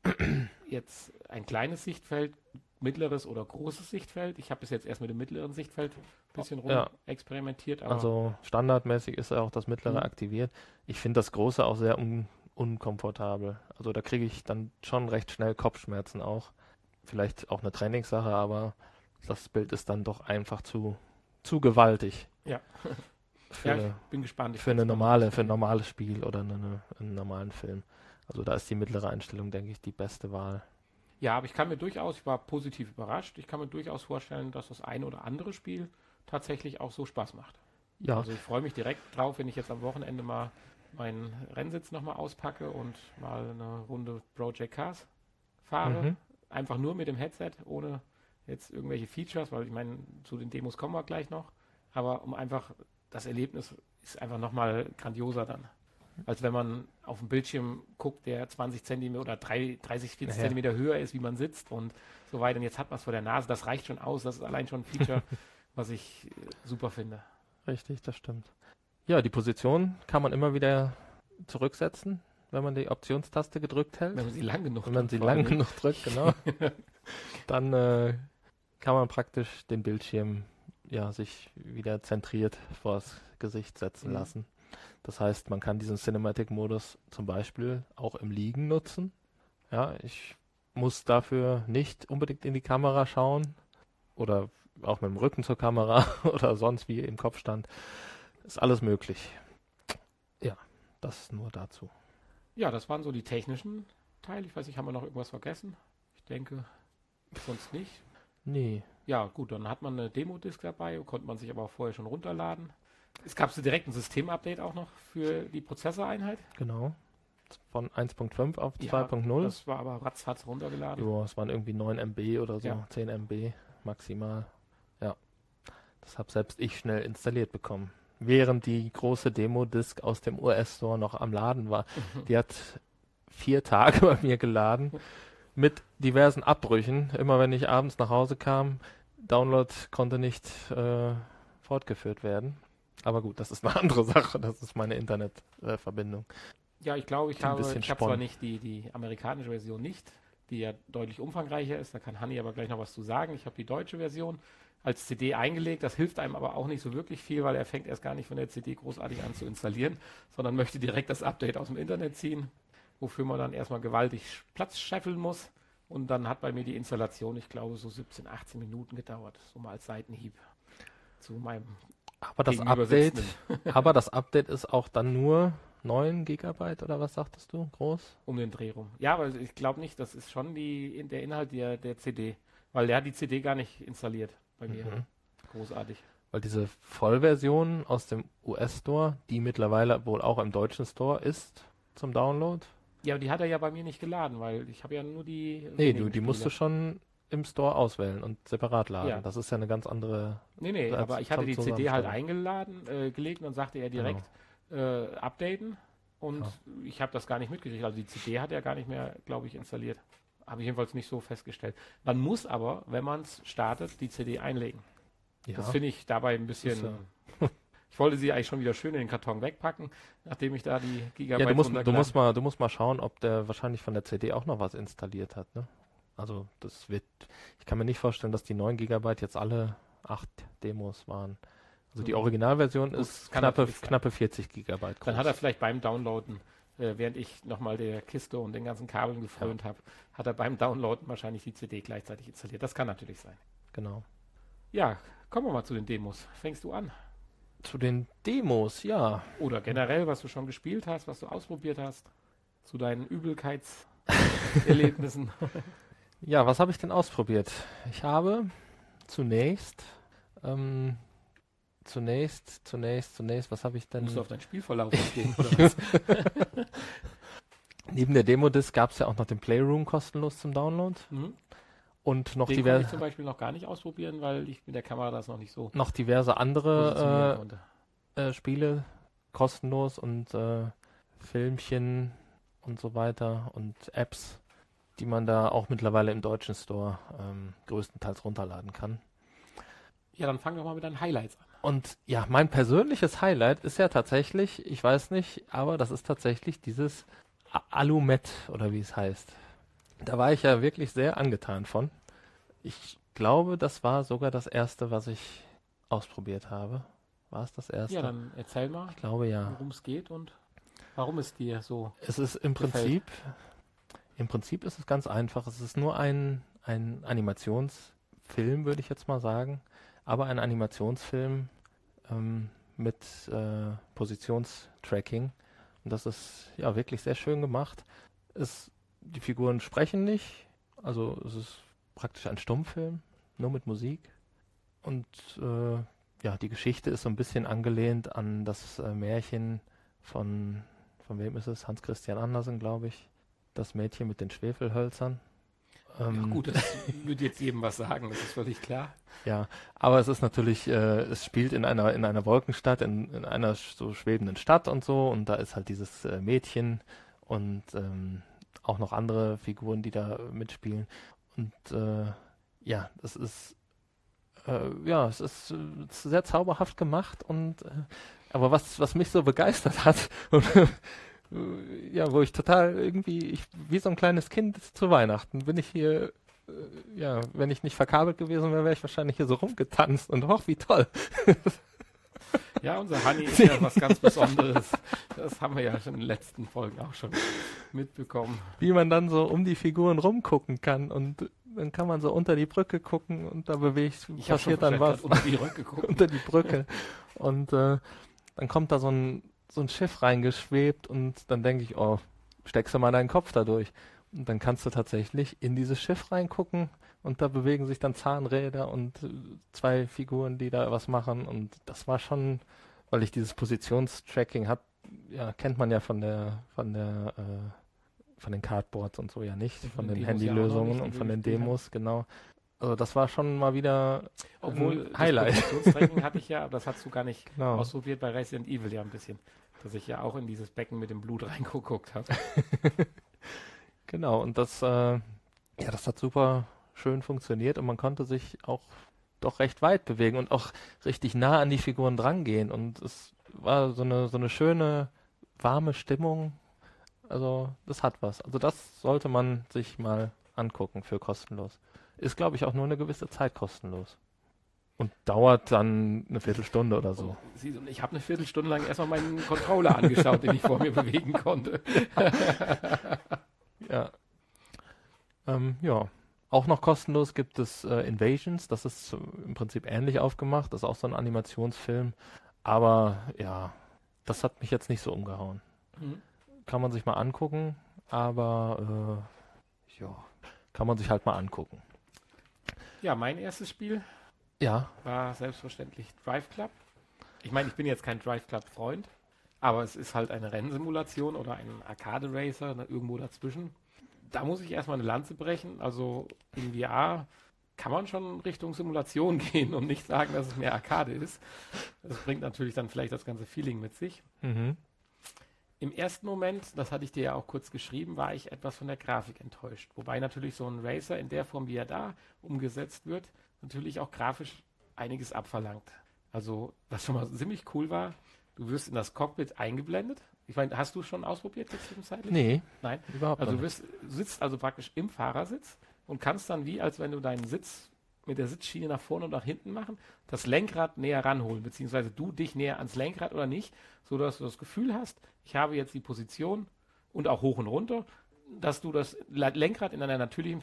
jetzt ein kleines Sichtfeld, mittleres oder großes Sichtfeld. Ich habe bis jetzt erst mit dem mittleren Sichtfeld ein bisschen experimentiert. Aber also standardmäßig ist ja auch das mittlere aktiviert. Ich finde das große auch sehr unkomfortabel. Also da kriege ich dann schon recht schnell Kopfschmerzen auch. Vielleicht auch eine Trainingssache, aber das Bild ist dann doch einfach zu gewaltig. Ja. Ich bin gespannt. Für ein normales Spiel oder einen normalen Film. Also da ist die mittlere Einstellung, denke ich, die beste Wahl. Ja, aber ich war positiv überrascht. Ich kann mir durchaus vorstellen, dass das eine oder andere Spiel tatsächlich auch so Spaß macht. Ja. Also ich freue mich direkt drauf, wenn ich jetzt am Wochenende mal meinen Rennsitz nochmal auspacke und mal eine Runde Project Cars fahre. Einfach nur mit dem Headset, ohne jetzt irgendwelche Features, weil ich meine, zu den Demos kommen wir gleich noch. Aber das Erlebnis ist einfach nochmal grandioser dann. als wenn man auf dem Bildschirm guckt, der 20 Zentimeter oder 30, 40 Ja. Zentimeter höher ist, wie man sitzt und so weiter. Und jetzt hat man es vor der Nase. Das reicht schon aus. Das ist allein schon ein Feature, was ich super finde. Richtig, das stimmt. Ja, die Position kann man immer wieder zurücksetzen, wenn man die Optionstaste gedrückt hält. Wenn man sie lang genug Wenn man drückt, sie vor lang allen Dingen. genug drückt, genau. Dann kann man praktisch den Bildschirm sich wieder zentriert vors Gesicht setzen lassen. Das heißt, man kann diesen Cinematic-Modus zum Beispiel auch im Liegen nutzen. Ja, ich muss dafür nicht unbedingt in die Kamera schauen oder auch mit dem Rücken zur Kamera oder sonst wie im Kopfstand. Ist alles möglich. Ja, das nur dazu. Ja, das waren so die technischen Teile. Ich weiß nicht, haben wir noch irgendwas vergessen? Ich denke, sonst nicht. Nee. Ja, gut, dann hat man eine Demo-Disk dabei, konnte man sich aber auch vorher schon runterladen. Es gab so direkt ein System-Update auch noch für die Prozessoreinheit. Genau. Von 1.5 auf Ja, 2.0. Das war aber ratzfatz runtergeladen. Ja, es waren irgendwie 9 MB oder so, Ja. 10 MB maximal. Ja, das habe selbst ich schnell installiert bekommen. Während die große Demo-Disk aus dem US-Store noch am Laden war. Die hat 4 Tage bei mir geladen mit diversen Abbrüchen. Immer wenn ich abends nach Hause kam, Download konnte nicht fortgeführt werden. Aber gut, das ist eine andere Sache. Das ist meine Internetverbindung. Ja, ich glaube, ich Ein habe bisschen zwar Spon. nicht die amerikanische Version nicht, die ja deutlich umfangreicher ist. Da kann Hanni aber gleich noch was zu sagen. Ich habe die deutsche Version als CD eingelegt. Das hilft einem aber auch nicht so wirklich viel, weil er fängt erst gar nicht von der CD großartig an zu installieren, sondern möchte direkt das Update aus dem Internet ziehen, wofür man dann erstmal gewaltig Platz scheffeln muss. Und dann hat bei mir die Installation, ich glaube, so 17, 18 Minuten gedauert. So mal als Seitenhieb zu meinem Aber das Gegenübersitzenden. das Update ist auch dann nur 9 Gigabyte oder was sagtest du? Groß? Um den Dreh rum. Ja, aber ich glaube nicht, das ist schon der Inhalt der CD. Weil der hat die CD gar nicht installiert bei mir. Großartig. Weil diese Vollversion aus dem US-Store, die mittlerweile wohl auch im deutschen Store ist zum Download. Ja, aber die hat er ja bei mir nicht geladen, weil ich habe ja nur die. Nee, wenigen die musst du Spiele. schon im Store auswählen und separat laden. Ja. Das ist ja eine ganz andere. Nee, als aber ich hatte die CD halt Zusammenstellung. gelegt und dann sagte er direkt updaten und ich habe das gar nicht mitgekriegt. Also die CD hat er gar nicht mehr, glaube ich, installiert. Habe ich jedenfalls nicht so festgestellt. Man muss aber, wenn man es startet, die CD einlegen. Ja, Das finde ich dabei ein bisschen. ist, Ich wollte sie eigentlich schon wieder schön in den Karton wegpacken, nachdem ich da die Gigabyte ja, du runtergeladen musst mal schauen, ob der wahrscheinlich von der CD auch noch was installiert hat. Ne? Also ich kann mir nicht vorstellen, dass die 9 Gigabyte jetzt alle 8 Demos waren. Also die Originalversion Gut, ist kann natürlich sein. knappe 40 Gigabyte groß. Dann hat er vielleicht beim Downloaden, während ich nochmal der Kiste und den ganzen Kabeln gefrönt habe, hat er beim Downloaden wahrscheinlich die CD gleichzeitig installiert. Das kann natürlich sein. Genau. Ja, kommen wir mal zu den Demos. Fängst du an? Zu den Demos, ja. Oder generell, was du schon gespielt hast, was du ausprobiert hast? Zu deinen Übelkeitserlebnissen? Ja, was habe ich denn ausprobiert? Ich habe zunächst, was habe ich denn? Musst du auf deinen Spielverlauf gehen, oder was? Neben der Demo-Disc gab es ja auch noch den Playroom kostenlos zum Download und noch Den konnte ich diverse zum Beispiel noch gar nicht ausprobieren, weil ich mit der Kamera das noch nicht so andere positionieren konnte. Spiele kostenlos und Filmchen und so weiter und Apps, die man da auch mittlerweile im deutschen Store größtenteils runterladen kann. Ja, dann fang doch mal mit deinen Highlights an. Und ja, mein persönliches Highlight ist ja tatsächlich, ich weiß nicht, aber das ist tatsächlich dieses Alumet oder wie es heißt. Da war ich ja wirklich sehr angetan von. Ich glaube, das war sogar das erste, was ich ausprobiert habe. War es das erste? Ja, dann erzähl mal, Ich glaube ja. worum es geht und warum es dir so. Es ist im Prinzip ist es ganz einfach. Es ist nur ein Animationsfilm, würde ich jetzt mal sagen. Aber ein Animationsfilm mit Positionstracking. Und das ist ja wirklich sehr schön gemacht. Die Figuren sprechen nicht. Also es ist praktisch ein Stummfilm, nur mit Musik. Und ja, die Geschichte ist so ein bisschen angelehnt an das Märchen von wem ist es? Hans Christian Andersen, glaube ich. Das Mädchen mit den Schwefelhölzern. Ja, gut, das würde jetzt jedem was sagen, das ist völlig klar. Ja, aber es ist natürlich, es spielt in einer Wolkenstadt, in einer so schwebenden Stadt und so, und da ist halt dieses Mädchen und auch noch andere Figuren, die da mitspielen. Und ja, es ist sehr zauberhaft gemacht und aber was mich so begeistert hat und ja, wo ich total irgendwie, wie so ein kleines Kind zu Weihnachten, bin ich hier, ja, wenn ich nicht verkabelt gewesen wäre, wäre ich wahrscheinlich hier so rumgetanzt und hoch, wie toll. Ja, unser Honey ist ja was ganz Besonderes. Das haben wir ja schon in den letzten Folgen auch schon mitbekommen. Wie man dann so um die Figuren rumgucken kann und dann kann man so unter die Brücke gucken und da passiert dann was. Unter die Brücke gucken. Unter die Brücke. Und dann kommt da so ein Schiff reingeschwebt und dann denke ich, oh, steckst du mal deinen Kopf da durch. Und dann kannst du tatsächlich in dieses Schiff reingucken und da bewegen sich dann Zahnräder und zwei Figuren, die da was machen. Und das war schon, weil ich dieses Positionstracking habe, ja, kennt man ja von den Cardboards und so ja nicht, von den Handylösungen und von den Demos, genau. Also das war schon mal wieder obwohl ein Highlight. Das Positionstracking hatte ich ja, aber das hast du gar nicht Genau. ausprobiert bei Resident Evil ja ein bisschen, dass ich ja auch in dieses Becken mit dem Blut reingeguckt habe. Genau, und das hat super schön funktioniert und man konnte sich auch doch recht weit bewegen und auch richtig nah an die Figuren drangehen und es war so eine schöne, warme Stimmung. Also das hat was. Also das sollte man sich mal angucken für kostenlos. Ist, glaube ich, auch nur eine gewisse Zeit kostenlos. Und dauert dann eine Viertelstunde oder so. Oh, ich habe eine Viertelstunde lang erstmal meinen Controller angeschaut, den ich vor mir bewegen konnte. Ja. Ja. Auch noch kostenlos gibt es Invasions. Das ist im Prinzip ähnlich aufgemacht. Das ist auch so ein Animationsfilm. Aber ja, das hat mich jetzt nicht so umgehauen. Mhm. Kann man sich mal angucken, aber ja, kann man sich halt mal angucken. Ja, mein erstes Spiel Ja, war selbstverständlich Drive Club. Ich meine, ich bin jetzt kein Drive Club-Freund, aber es ist halt eine Rennsimulation oder ein Arcade-Racer, irgendwo dazwischen. Da muss ich erstmal eine Lanze brechen. Also in VR kann man schon Richtung Simulation gehen und nicht sagen, dass es mehr Arcade ist. Das bringt natürlich dann vielleicht das ganze Feeling mit sich. mhm. Im ersten Moment, das hatte ich dir ja auch kurz geschrieben, war ich etwas von der Grafik enttäuscht. Wobei natürlich so ein Racer in der Form, wie er da umgesetzt wird, natürlich auch grafisch einiges abverlangt. Also, was schon mal ziemlich cool war, du wirst in das Cockpit eingeblendet. Ich meine, hast du schon ausprobiert jetzt zwischenzeitlich? Nee, Nein? überhaupt Also nicht. du sitzt also praktisch im Fahrersitz und kannst dann wie, als wenn du deinen Sitz mit der Sitzschiene nach vorne und nach hinten machen, das Lenkrad näher ranholen, beziehungsweise du dich näher ans Lenkrad oder nicht, sodass du das Gefühl hast, ich habe jetzt die Position und auch hoch und runter, dass du das Lenkrad in einer natürlichen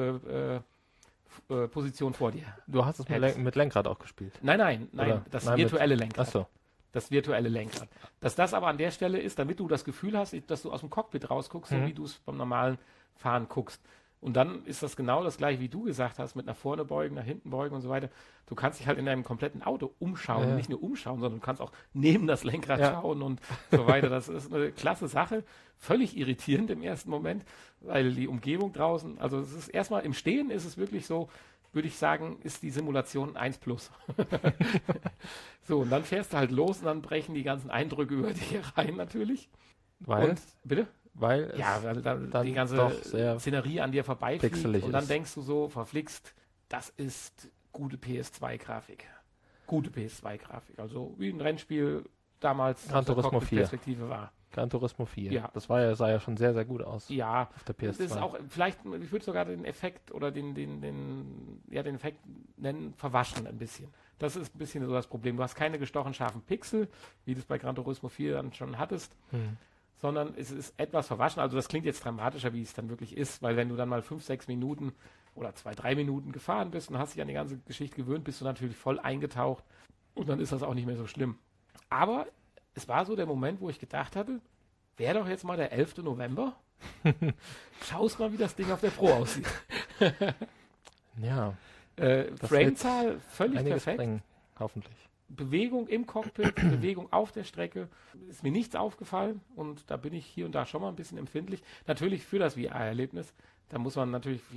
Position vor dir. Du hast es mit Lenkrad auch gespielt. Nein, Oder? das Nein, virtuelle Lenkrad. Achso. Das virtuelle Lenkrad. Dass das aber an der Stelle ist, damit du das Gefühl hast, dass du aus dem Cockpit rausguckst, so wie du es beim normalen Fahren guckst. Und dann ist das genau das gleiche, wie du gesagt hast, mit nach vorne beugen, nach hinten beugen und so weiter. Du kannst dich halt in deinem kompletten Auto umschauen, Ja. nicht nur umschauen, sondern du kannst auch neben das Lenkrad Ja. schauen und so weiter. Das ist eine klasse Sache. Völlig irritierend im ersten Moment, weil die Umgebung draußen, also es ist erstmal im Stehen ist es wirklich so, würde ich sagen, ist die Simulation 1+. So, und dann fährst du halt los und dann brechen die ganzen Eindrücke über dich herein natürlich. Weil? Und, bitte? Weil es Ja, weil dann die ganze doch sehr Szenerie an dir vorbeifliegt pixelig und dann ist. denkst du so, verflixt, das ist gute PS2-Grafik. Gute PS2-Grafik. Also wie ein Rennspiel damals Gran aus der Turismo 4. Perspektive war. Gran Turismo 4. Ja. Das sah ja schon sehr, sehr gut aus Ja, auf der das ist PS2. auch vielleicht, ich würde sogar den Effekt oder den Effekt nennen, verwaschen ein bisschen. Das ist ein bisschen so das Problem. Du hast keine gestochen scharfen Pixel, wie du es bei Gran Turismo 4 dann schon hattest, sondern es ist etwas verwaschen. Also das klingt jetzt dramatischer, wie es dann wirklich ist, weil wenn du dann mal 5, 6 Minuten oder 2, 3 Minuten gefahren bist und hast dich an die ganze Geschichte gewöhnt, bist du natürlich voll eingetaucht und dann ist das auch nicht mehr so schlimm. Aber es war so der Moment, wo ich gedacht hatte, wäre doch jetzt mal der 11. November. Schaust mal, wie das Ding auf der Pro aussieht. Ja, Framezahl völlig einiges perfekt. bringen, hoffentlich. Bewegung im Cockpit, Bewegung auf der Strecke. Ist mir nichts aufgefallen und da bin ich hier und da schon mal ein bisschen empfindlich. Natürlich für das VR-Erlebnis. Da muss man natürlich vielleicht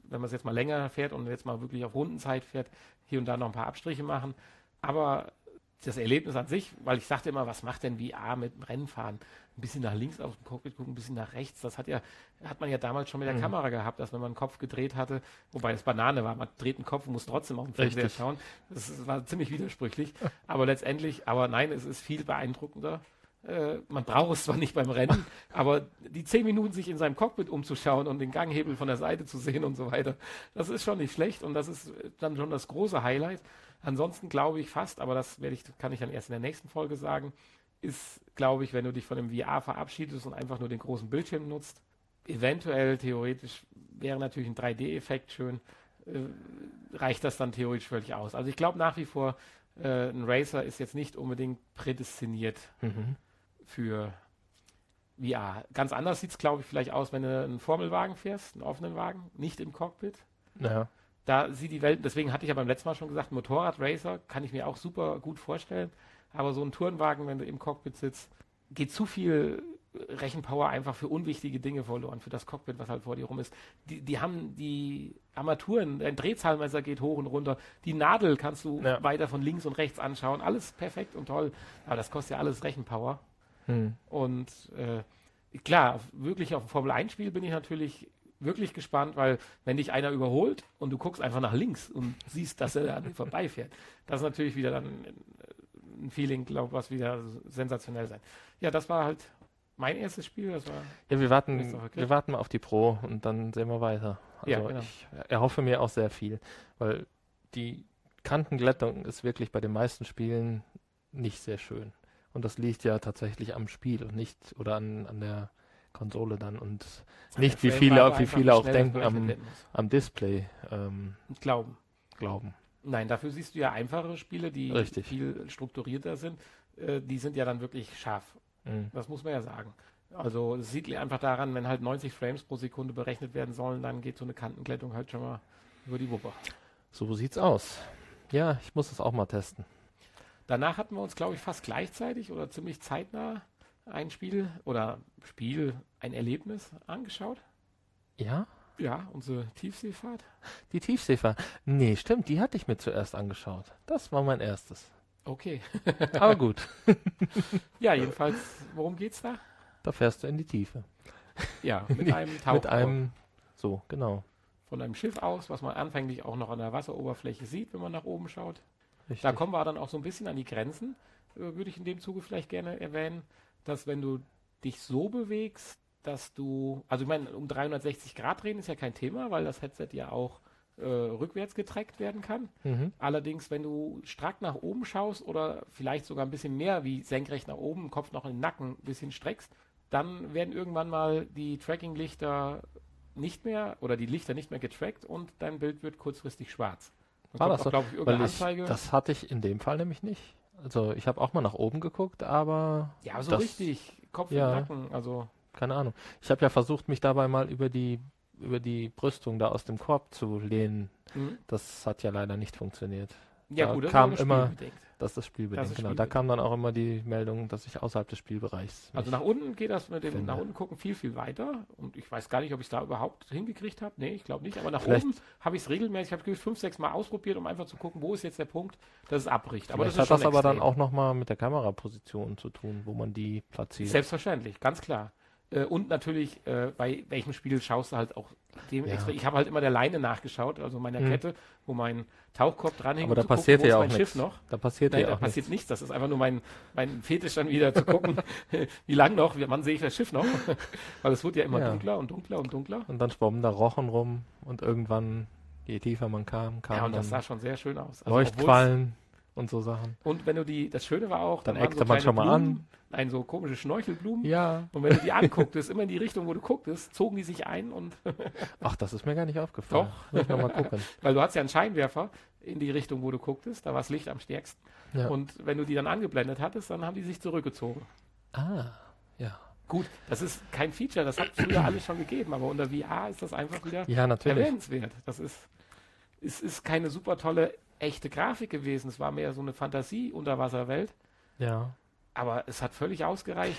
wenn man es jetzt mal länger fährt und jetzt mal wirklich auf Rundenzeit fährt, hier und da noch ein paar Abstriche machen. Aber das Erlebnis an sich, weil ich sagte immer, was macht denn VR mit dem Rennfahren? Ein bisschen nach links auf dem Cockpit gucken, ein bisschen nach rechts. Das hat man ja damals schon mit der Kamera gehabt, dass wenn man den Kopf gedreht hatte, wobei das Banane war, man dreht den Kopf und muss trotzdem auf den Fernseher schauen. Das war ziemlich widersprüchlich. Aber letztendlich, nein, es ist viel beeindruckender. Man braucht es zwar nicht beim Rennen, aber die 10 Minuten sich in seinem Cockpit umzuschauen und den Ganghebel von der Seite zu sehen und so weiter, das ist schon nicht schlecht und das ist dann schon das große Highlight. Ansonsten glaube ich fast, aber kann ich dann erst in der nächsten Folge sagen, ist, glaube ich, wenn du dich von dem VR verabschiedest und einfach nur den großen Bildschirm nutzt, eventuell, theoretisch, wäre natürlich ein 3D-Effekt schön, reicht das dann theoretisch völlig aus. Also ich glaube nach wie vor, ein Racer ist jetzt nicht unbedingt prädestiniert für VR. Ganz anders sieht es, glaube ich, vielleicht aus, wenn du einen Formelwagen fährst, einen offenen Wagen, nicht im Cockpit. Ja. Da sieht die Welt, deswegen hatte ich ja beim letzten Mal schon gesagt, Motorradracer kann ich mir auch super gut vorstellen. Aber so ein Tourenwagen, wenn du im Cockpit sitzt, geht zu viel Rechenpower einfach für unwichtige Dinge verloren, für das Cockpit, was halt vor dir rum ist. Die haben die Armaturen, ein Drehzahlmesser geht hoch und runter, die Nadel kannst du weiter von links und rechts anschauen, alles perfekt und toll, aber das kostet ja alles Rechenpower. Und klar, wirklich auf ein Formel-1-Spiel bin ich natürlich wirklich gespannt, weil wenn dich einer überholt und du guckst einfach nach links und siehst, dass er an dir vorbeifährt, das ist natürlich wieder dann ein Feeling, glaube ich, was wieder sensationell sein. Ja, das war halt mein erstes Spiel. Das war wir warten mal auf die Pro und dann sehen wir weiter. Also genau. Ich erhoffe mir auch sehr viel, weil die Kantenglättung ist wirklich bei den meisten Spielen nicht sehr schön. Und das liegt ja tatsächlich am Spiel und nicht oder an der Konsole dann und nicht wie viele auch denken am Display glauben. Nein, dafür siehst du ja einfachere Spiele, die viel strukturierter sind. Die sind ja dann wirklich scharf. Das muss man ja sagen. Also es sieht einfach daran, wenn halt 90 Frames pro Sekunde berechnet werden sollen, dann geht so eine Kantenglättung halt schon mal über die Wupper. So sieht's aus. Ja, ich muss es auch mal testen. Danach hatten wir uns, glaube ich, fast gleichzeitig oder ziemlich zeitnah ein Erlebnis angeschaut. Ja? Ja, unsere Tiefseefahrt. Die Tiefseefahrt. Nee, stimmt, die hatte ich mir zuerst angeschaut. Das war mein erstes. Okay. Aber gut. Ja, jedenfalls, worum geht's da? Da fährst du in die Tiefe. Ja, mit einem Tauchboot. Genau. Von einem Schiff aus, was man anfänglich auch noch an der Wasseroberfläche sieht, wenn man nach oben schaut. Richtig. Da kommen wir dann auch so ein bisschen an die Grenzen, würde ich in dem Zuge vielleicht gerne erwähnen, dass wenn du dich so bewegst, dass du, also ich meine, um 360 Grad drehen ist ja kein Thema, weil das Headset ja auch rückwärts getrackt werden kann. Allerdings, wenn du stark nach oben schaust oder vielleicht sogar ein bisschen mehr wie senkrecht nach oben, Kopf noch in den Nacken ein bisschen streckst, dann werden irgendwann mal die Tracking-Lichter nicht mehr oder die Lichter nicht mehr getrackt und dein Bild wird kurzfristig schwarz. War das so? Glaube ich, irgendeine Anzeige. Das hatte ich in dem Fall nämlich nicht. Also ich habe auch mal nach oben geguckt, aber... Ja, so richtig. Kopf im Nacken, also... Keine Ahnung. Ich habe ja versucht, mich dabei mal über die Brüstung da aus dem Korb zu lehnen. Das hat ja leider nicht funktioniert. Ja da gut, das kam ist immer, das ist das Spielbedingt, genau. Da kam dann auch immer die Meldung, dass ich außerhalb des Spielbereichs... Also nach unten geht das mit dem nach unten gucken viel, viel weiter. Und ich weiß gar nicht, ob ich es da überhaupt hingekriegt habe. Nee, ich glaube nicht. Aber nach oben habe ich es regelmäßig, ich habe 5-6 Mal ausprobiert, um einfach zu gucken, wo ist jetzt der Punkt, dass es abbricht. Aber das hat das aber dann auch nochmal mit der Kameraposition zu tun, wo man die platziert. Selbstverständlich, ganz klar. Und natürlich, bei welchem Spiel schaust du halt auch ich habe halt immer der Leine nachgeschaut, also meiner Kette, wo mein Tauchkorb dranhängt. Aber da passiert ja auch nichts. Schiff noch. Da passiert nichts. Das ist einfach nur mein Fetisch dann wieder zu gucken, wie lang noch, wann sehe ich das Schiff noch. Weil es wird ja immer dunkler und dunkler und dunkler. Und dann schwammen da Rochen rum und irgendwann, je tiefer man kam ja, und das sah schon sehr schön aus. Also Leuchtquallen und so Sachen. Und wenn du das Schöne war auch, dann eckte man schon mal an. So komische Schnorchelblumen. Ja. Und wenn du die angucktest, immer in die Richtung, wo du gucktest, zogen die sich ein und... Ach, das ist mir gar nicht aufgefallen. Doch. Muss ich noch mal gucken. Weil du hast ja einen Scheinwerfer in die Richtung, wo du gucktest, da war das Licht am stärksten. Ja. Und wenn du die dann angeblendet hattest, dann haben die sich zurückgezogen. Ah, ja. Gut, das ist kein Feature, das hat früher alles schon gegeben, aber unter VR ist das einfach wieder erwähnenswert. Das ist keine super tolle, echte Grafik gewesen. Es war mehr so eine Fantasie-Unterwasserwelt. Ja. Aber es hat völlig ausgereicht.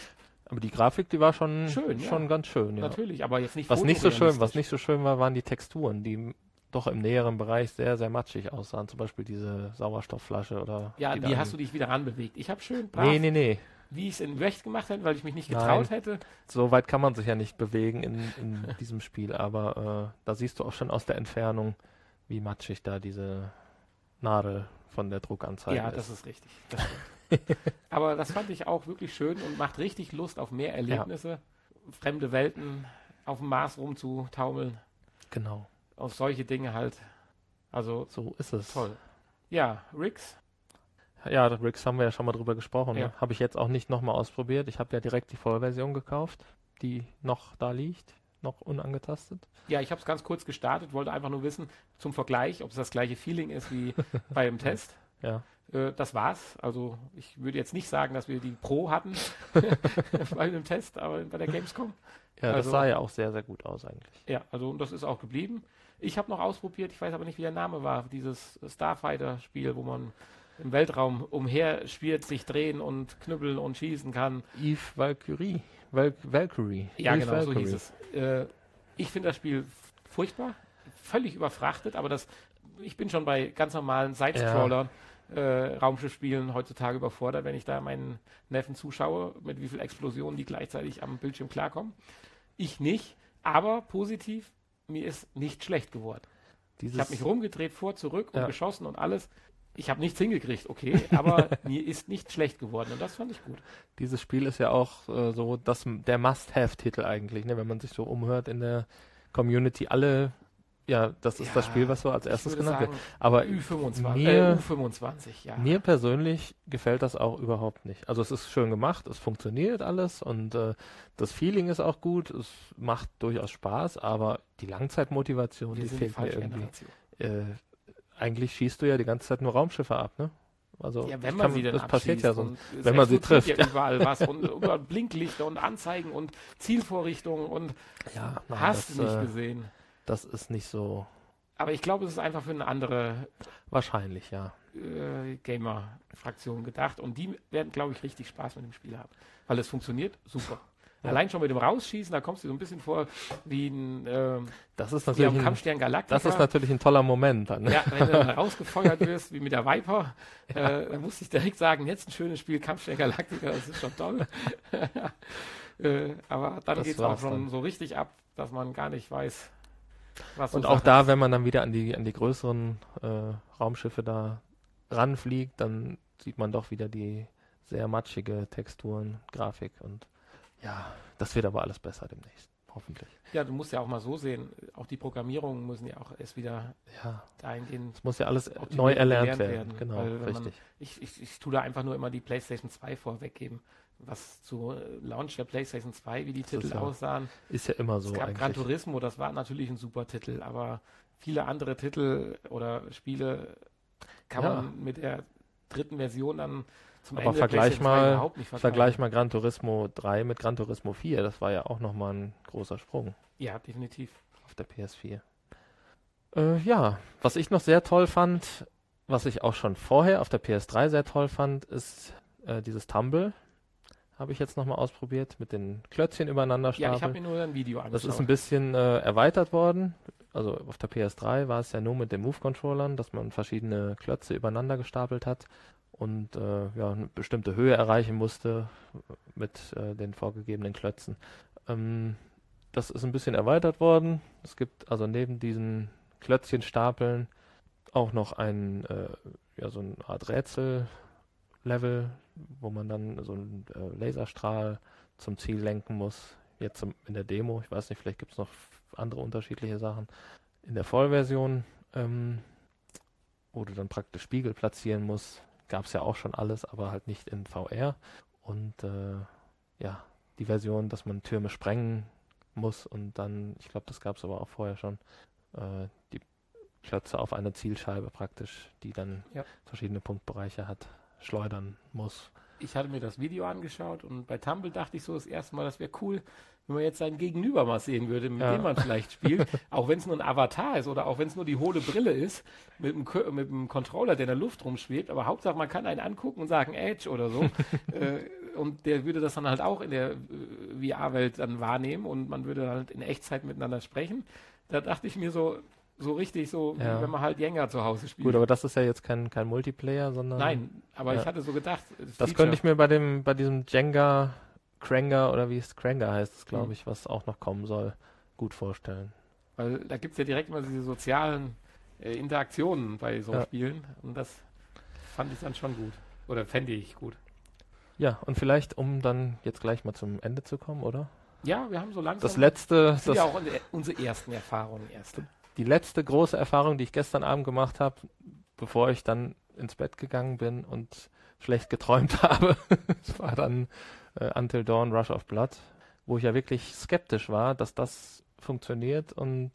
Aber die Grafik, die war schon Schön, ja. ganz schön, ja. Natürlich, aber jetzt nicht Was nicht so fotorealistisch. schön war, waren die Texturen, die doch im näheren Bereich sehr, sehr matschig aussahen. Zum Beispiel diese Sauerstoffflasche oder... Ja, die wie da hast du dich wieder ranbewegt? Ich habe schön brav, Nee. wie ich es in echt gemacht hätte, weil ich mich nicht Nein. getraut hätte. So weit kann man sich ja nicht bewegen in diesem Spiel, aber da siehst du auch schon aus der Entfernung, wie matschig da diese Nadel von der Druckanzeige Ja, ist. das ist richtig. Das stimmt. Aber das fand ich auch wirklich schön und macht richtig Lust auf mehr Erlebnisse. Fremde Welten auf dem Mars rumzutaumeln. Genau, Auf solche Dinge halt. Also so ist es. toll. Ja, Rix. Ja, Rix haben wir ja schon mal drüber gesprochen. Ja. Ne? Habe ich jetzt auch nicht nochmal ausprobiert. Ich habe ja direkt die Vollversion gekauft, die noch da liegt, noch unangetastet. Ja, ich habe es ganz kurz gestartet, wollte einfach nur wissen, zum Vergleich, ob es das gleiche Feeling ist wie bei dem Test. Ja, Das war's. Also ich würde jetzt nicht sagen, dass wir die Pro hatten bei dem Test, aber bei der Gamescom. ja, das Also- sah ja auch sehr, sehr gut aus eigentlich. Ja, also und das ist auch geblieben. Ich habe noch ausprobiert, ich weiß aber nicht, wie der Name war, dieses Starfighter-Spiel, wo man im Weltraum umherspielt, sich drehen und knüppeln und schießen kann. Eve Valkyrie. Valkyrie. Ja, Eve genau, so Valkyrie. hieß es. Ich finde das Spiel furchtbar, völlig überfrachtet, aber ich bin schon bei ganz normalen Side-Scrollern, Raumschiffspielen heutzutage überfordert, wenn ich da meinen Neffen zuschaue, mit wie viel Explosionen die gleichzeitig am Bildschirm klarkommen. Ich nicht, aber positiv, mir ist nicht schlecht geworden. Ich habe mich rumgedreht, zurück und Ja. geschossen und alles. Ich habe nichts hingekriegt, okay, aber mir ist nicht schlecht geworden und das fand ich gut. Dieses Spiel ist ja auch so der Must-Have-Titel eigentlich, ne? Wenn man sich so umhört in der Community. Das ist Ja, das Spiel, was so als erstes Ich würde genannt wird. sagen, Aber U25, ja. mir persönlich gefällt das auch überhaupt nicht. Also es ist schön gemacht, es funktioniert alles und das Feeling ist auch gut, es macht durchaus Spaß, aber die Langzeitmotivation, Wir die sind die fehlt mir falsche irgendwie. Generation. Eigentlich schießt du ja die ganze Zeit nur Raumschiffe ab, ne? Also Ja, wenn man sie denn das passiert ja so. und es wenn man sie explodiert trifft. Ja überall was und überall Blinklichter und Anzeigen und Zielvorrichtungen und Ja, nein, hast du nicht das, gesehen. das ist nicht so Aber ich glaube, es ist einfach für eine andere wahrscheinlich, ja. Gamer-Fraktion gedacht und die werden, glaube ich, richtig Spaß mit dem Spiel haben. Weil es funktioniert super. Ja. Allein schon mit dem Rausschießen, da kommst du so ein bisschen vor wie ein Das ist wie natürlich am Kampfstern Galactica. das ist natürlich ein toller Moment dann. Ne? Ja, wenn du dann rausgefeuert wirst, wie mit der Viper, dann musste ich direkt sagen, jetzt ein schönes Spiel, Kampfstern Galactica, das ist schon toll. Aber dann Das geht es auch war's schon dann. so richtig ab, dass man gar nicht weiß, was Und so auch Sache da, ist. wenn man dann wieder an die größeren Raumschiffe da ranfliegt, dann sieht man doch wieder die sehr matschige Texturen, Grafik und ja, das wird aber alles besser demnächst, hoffentlich. Ja, du musst ja auch mal so sehen, auch die Programmierungen müssen ja auch erst wieder Ja, dahingehend. es muss ja alles Optimiert neu erlernt gelernt werden. werden, Genau, weil wenn man- richtig. Ich tue da einfach nur immer die PlayStation 2 vorweggeben, was zu Launch der PlayStation 2, wie die Das ist Titel ja aussahen. Ist ja immer so Es gab Gran eigentlich. Turismo, das war natürlich ein super Titel, aber viele andere Titel oder Spiele kann Ja. man mit der dritten Version dann zum Aber Ende der vergleich PlayStation 2 mal- überhaupt nicht Vergleich mal Gran Turismo 3 mit Gran Turismo 4, das war ja auch nochmal ein großer Sprung Ja, definitiv. auf der PS4. Ja, was ich noch sehr toll fand, was ich auch schon vorher auf der PS3 sehr toll fand, ist dieses Tumble. Habe ich jetzt nochmal ausprobiert mit den Klötzchen übereinander Ja, ich habe stapeln. mir nur ein Video Das angeschaut. ist ein bisschen erweitert worden. Also auf der PS3 war es ja nur mit den Move-Controllern, dass man verschiedene Klötze übereinander gestapelt hat und eine bestimmte Höhe erreichen musste mit den vorgegebenen Klötzen. Das ist ein bisschen erweitert worden. Es gibt also neben diesen Klötzchenstapeln auch noch so eine Art Rätsel-Level, wo man dann so einen Laserstrahl zum Ziel lenken muss. Jetzt in der Demo, ich weiß nicht, vielleicht gibt es noch andere unterschiedliche Sachen. In der Vollversion, wo du dann praktisch Spiegel platzieren musst, gab es ja auch schon alles, aber halt nicht in VR. Und die Version, dass man Türme sprengen muss und dann, ich glaube, das gab es aber auch vorher schon, die Klötze auf eine Zielscheibe praktisch, die dann verschiedene Punktbereiche hat, schleudern muss. Ich hatte mir das Video angeschaut und bei Tumble dachte ich so das erste Mal, das wäre cool, wenn man jetzt seinen Gegenüber mal sehen würde, mit dem man vielleicht spielt, auch wenn es nur ein Avatar ist oder auch wenn es nur die hohle Brille ist, mit dem Controller, der in der Luft rumschwebt, aber Hauptsache man kann einen angucken und sagen Edge oder so. und der würde das dann halt auch in der VR-Welt dann wahrnehmen und man würde halt in Echtzeit miteinander sprechen. Da dachte ich mir so richtig so, wie wenn man halt Jenga zu Hause spielt. Gut, aber das ist ja jetzt kein Multiplayer, sondern... Nein, aber ich hatte so gedacht... Das könnte ich mir bei diesem Jenga, Cranger oder wie es Cranger heißt, es glaube ich, was auch noch kommen soll, gut vorstellen. Weil da gibt es ja direkt immer diese sozialen Interaktionen bei so Spielen und das fand ich dann schon gut. Oder fände ich gut. Ja, und vielleicht, um dann jetzt gleich mal zum Ende zu kommen, oder? Ja, wir haben so langsam... Das sind ja auch unsere ersten Erfahrungen erst. Die letzte große Erfahrung, die ich gestern Abend gemacht habe, bevor ich dann ins Bett gegangen bin und schlecht geträumt habe, das war dann Until Dawn Rush of Blood, wo ich ja wirklich skeptisch war, dass das funktioniert und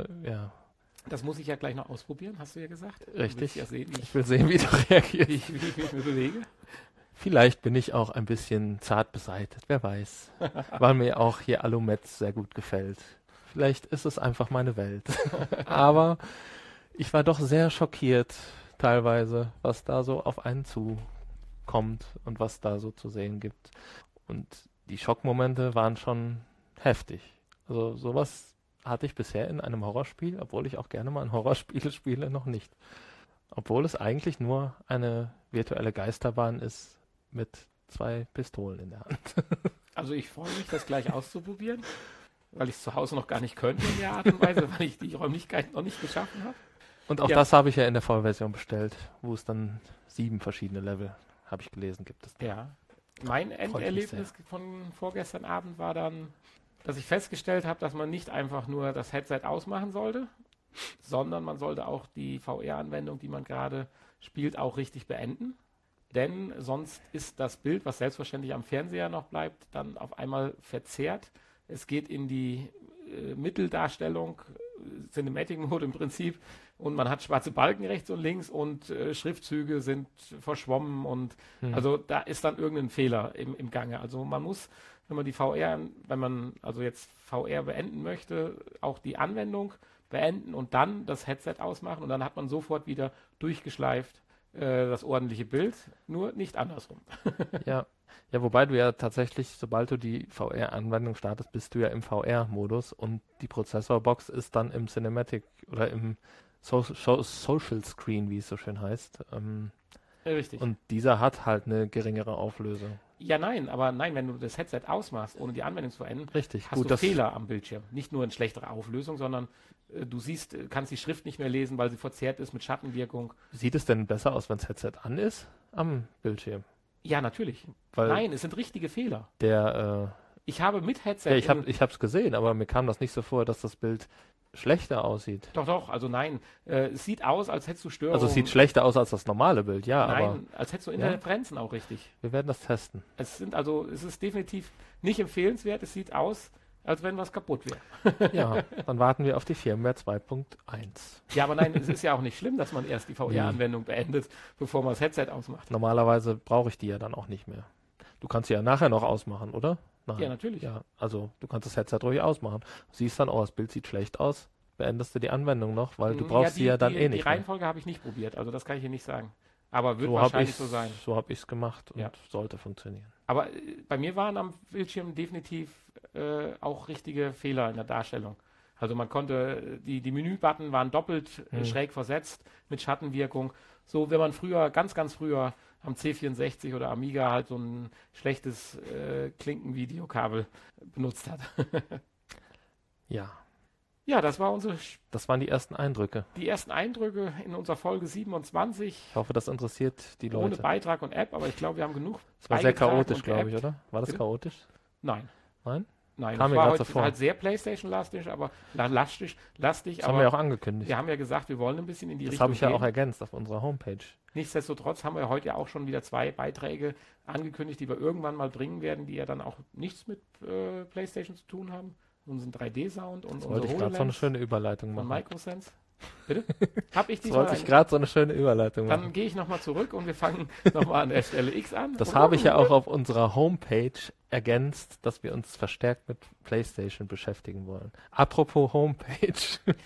Das muss ich ja gleich noch ausprobieren, hast du ja gesagt. Richtig. Ja sehen, ich will sehen, wie du reagierst. Wie ich mich bewege. Vielleicht bin ich auch ein bisschen zart beseitet, wer weiß. Weil mir auch hier Alumetz sehr gut gefällt. Vielleicht ist es einfach meine Welt. Aber ich war doch sehr schockiert teilweise, was da so auf einen zukommt und was da so zu sehen gibt. Und die Schockmomente waren schon heftig. Also sowas hatte ich bisher in einem Horrorspiel, obwohl ich auch gerne mal ein Horrorspiel spiele, noch nicht. Obwohl es eigentlich nur eine virtuelle Geisterbahn ist mit 2 Pistolen in der Hand. Also ich freue mich, das gleich auszuprobieren, weil ich es zu Hause noch gar nicht könnte in der Art und Weise, weil ich die Räumlichkeit noch nicht geschaffen habe. Und auch das habe ich ja in der Vollversion bestellt, wo es dann 7 verschiedene Level, habe ich gelesen, gibt es. Ja. Mein Enderlebnis von vorgestern Abend war dann, dass ich festgestellt habe, dass man nicht einfach nur das Headset ausmachen sollte, sondern man sollte auch die VR-Anwendung, die man gerade spielt, auch richtig beenden. Denn sonst ist das Bild, was selbstverständlich am Fernseher noch bleibt, dann auf einmal verzerrt. Es geht in die Mitteldarstellung, Cinematic Mode im Prinzip, und man hat schwarze Balken rechts und links und Schriftzüge sind verschwommen und also da ist dann irgendein Fehler im Gange. Also man muss, wenn man also jetzt VR beenden möchte, auch die Anwendung beenden und dann das Headset ausmachen und dann hat man sofort wieder durchgeschleift das ordentliche Bild, nur nicht andersrum. Ja, wobei du ja tatsächlich, sobald du die VR-Anwendung startest, bist du ja im VR-Modus und die Prozessorbox ist dann im Cinematic oder im Social Screen, wie es so schön heißt. Richtig. Und dieser hat halt eine geringere Auflösung. Ja, nein, wenn du das Headset ausmachst, ohne die Anwendung zu beenden, richtig, hast du Fehler am Bildschirm. Nicht nur eine schlechtere Auflösung, sondern du kannst die Schrift nicht mehr lesen, weil sie verzerrt ist mit Schattenwirkung. Sieht es denn besser aus, wenn das Headset an ist am Bildschirm? Ja, natürlich. Weil nein, es sind richtige Fehler. Ich habe mit Headset... Ja, ich habe es gesehen, aber mir kam das nicht so vor, dass das Bild schlechter aussieht. Doch, also nein. Es sieht aus, als hättest du Störungen. Also es sieht schlechter aus als das normale Bild, ja. Nein, aber als hättest du Interferenzen auch richtig. Wir werden das testen. Es ist definitiv nicht empfehlenswert. Es sieht aus, als wenn was kaputt wäre. Ja, dann warten wir auf die Firmware 2.1. Ja, aber nein, es ist ja auch nicht schlimm, dass man erst die VR-Anwendung beendet, bevor man das Headset ausmacht. Normalerweise brauche ich die ja dann auch nicht mehr. Du kannst sie ja nachher noch ausmachen, oder? Nein. Ja, natürlich. Ja, also du kannst das Headset ruhig ausmachen. Du siehst dann, das Bild sieht schlecht aus, beendest du die Anwendung noch, weil du brauchst sie ja dann eh nicht. Die Reihenfolge habe ich nicht probiert, also das kann ich hier nicht sagen. Aber wird wahrscheinlich so sein. So habe ich es gemacht und sollte funktionieren. Aber bei mir waren am Bildschirm definitiv auch richtige Fehler in der Darstellung. Also man konnte, die Menübutton waren doppelt schräg versetzt mit Schattenwirkung. So, wenn man früher, ganz früher am C64 oder Amiga halt so ein schlechtes Klinkenvideokabel benutzt hat. Ja. Ja, das waren die ersten Eindrücke. Die ersten Eindrücke in unserer Folge 27. Ich hoffe, das interessiert die Leute. Ohne Beitrag und App, aber ich glaube, wir haben genug. Es war sehr chaotisch, glaube ich, oder? War das chaotisch? Nein. Nein? Nein, Kam es mir war heute halt sehr PlayStation-lastig, aber lastig. Das haben wir auch angekündigt. Wir haben ja gesagt, wir wollen ein bisschen in die Richtung Das habe ich ja gehen. auch ergänzt auf unserer Homepage. Nichtsdestotrotz haben wir heute ja auch schon wieder 2 Beiträge angekündigt, die wir irgendwann mal bringen werden, die ja dann auch nichts mit PlayStation zu tun haben. Unseren 3D-Sound und wollte ich gerade so eine schöne Überleitung machen. Und Microsense. Bitte? Wollte ich gerade so eine schöne Überleitung machen. Dann gehe ich nochmal zurück und wir fangen nochmal an der Stelle X an. Das habe ich ja auch auf unserer Homepage ergänzt, dass wir uns verstärkt mit PlayStation beschäftigen wollen. Apropos Homepage.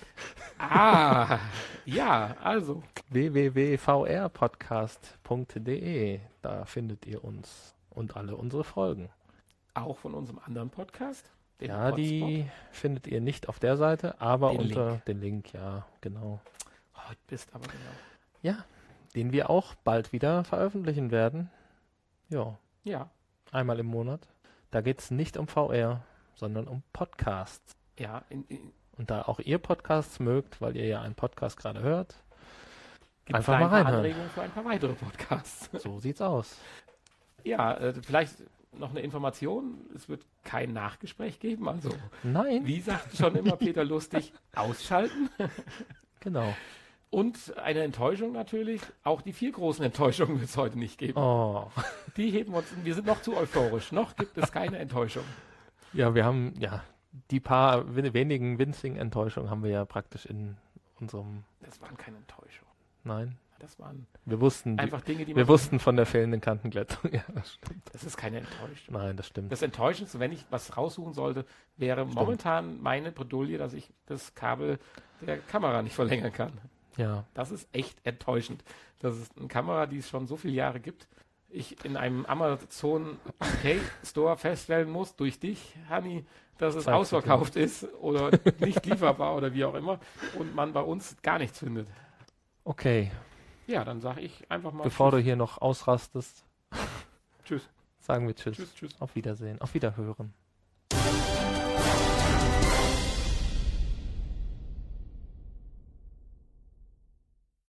Ja, also. www.vrpodcast.de. Da findet ihr uns. und alle unsere Folgen. Auch von unserem anderen Podcast. Den Ja, die findet ihr nicht auf der Seite, aber Den unter Link. den Link, ja, genau. Oh, du bist aber genau. Ja, den wir auch bald wieder veröffentlichen werden. Ja, Ja, einmal im Monat. Da geht es nicht um VR, sondern um Podcasts. ja. Und da auch ihr Podcasts mögt, weil ihr ja einen Podcast gerade hört, Gibt's einfach da mal ein paar reinhören. Anregungen für ein paar weitere Podcasts. So sieht's aus. Ja, vielleicht noch eine Information. Es wird kein Nachgespräch geben. Also, Nein, wie sagt schon immer Peter Lustig, ausschalten. genau. Und eine Enttäuschung natürlich. Auch die 4 großen Enttäuschungen wird es heute nicht geben. Oh. Die heben uns, wir sind noch zu euphorisch. Noch gibt es keine Enttäuschung. Ja, wir haben, ja, die paar wenigen winzigen Enttäuschungen haben wir ja praktisch in unserem, Das waren keine Enttäuschungen. nein, Das waren wir wussten, einfach Dinge, die wir man... wussten von der fehlenden Kantenglättung. Ja, das stimmt. Das ist keine Enttäuschung. Nein, das stimmt. Das Enttäuschendste, wenn ich was raussuchen sollte, wäre momentan meine Bredouille, dass ich das Kabel der Kamera nicht verlängern kann. Ja, Das ist echt enttäuschend. Das ist eine Kamera, die es schon so viele Jahre gibt. Ich in einem Amazon UK Store feststellen muss, durch dich, Hanni, dass es Zeig's ausverkauft ist oder nicht lieferbar oder wie auch immer und man bei uns gar nichts findet. okay. Ja, dann sage ich einfach mal Bevor du hier noch ausrastest, Tschüss. sagen wir Tschüss. Tschüss, tschüss. Auf Wiedersehen. Auf Wiederhören.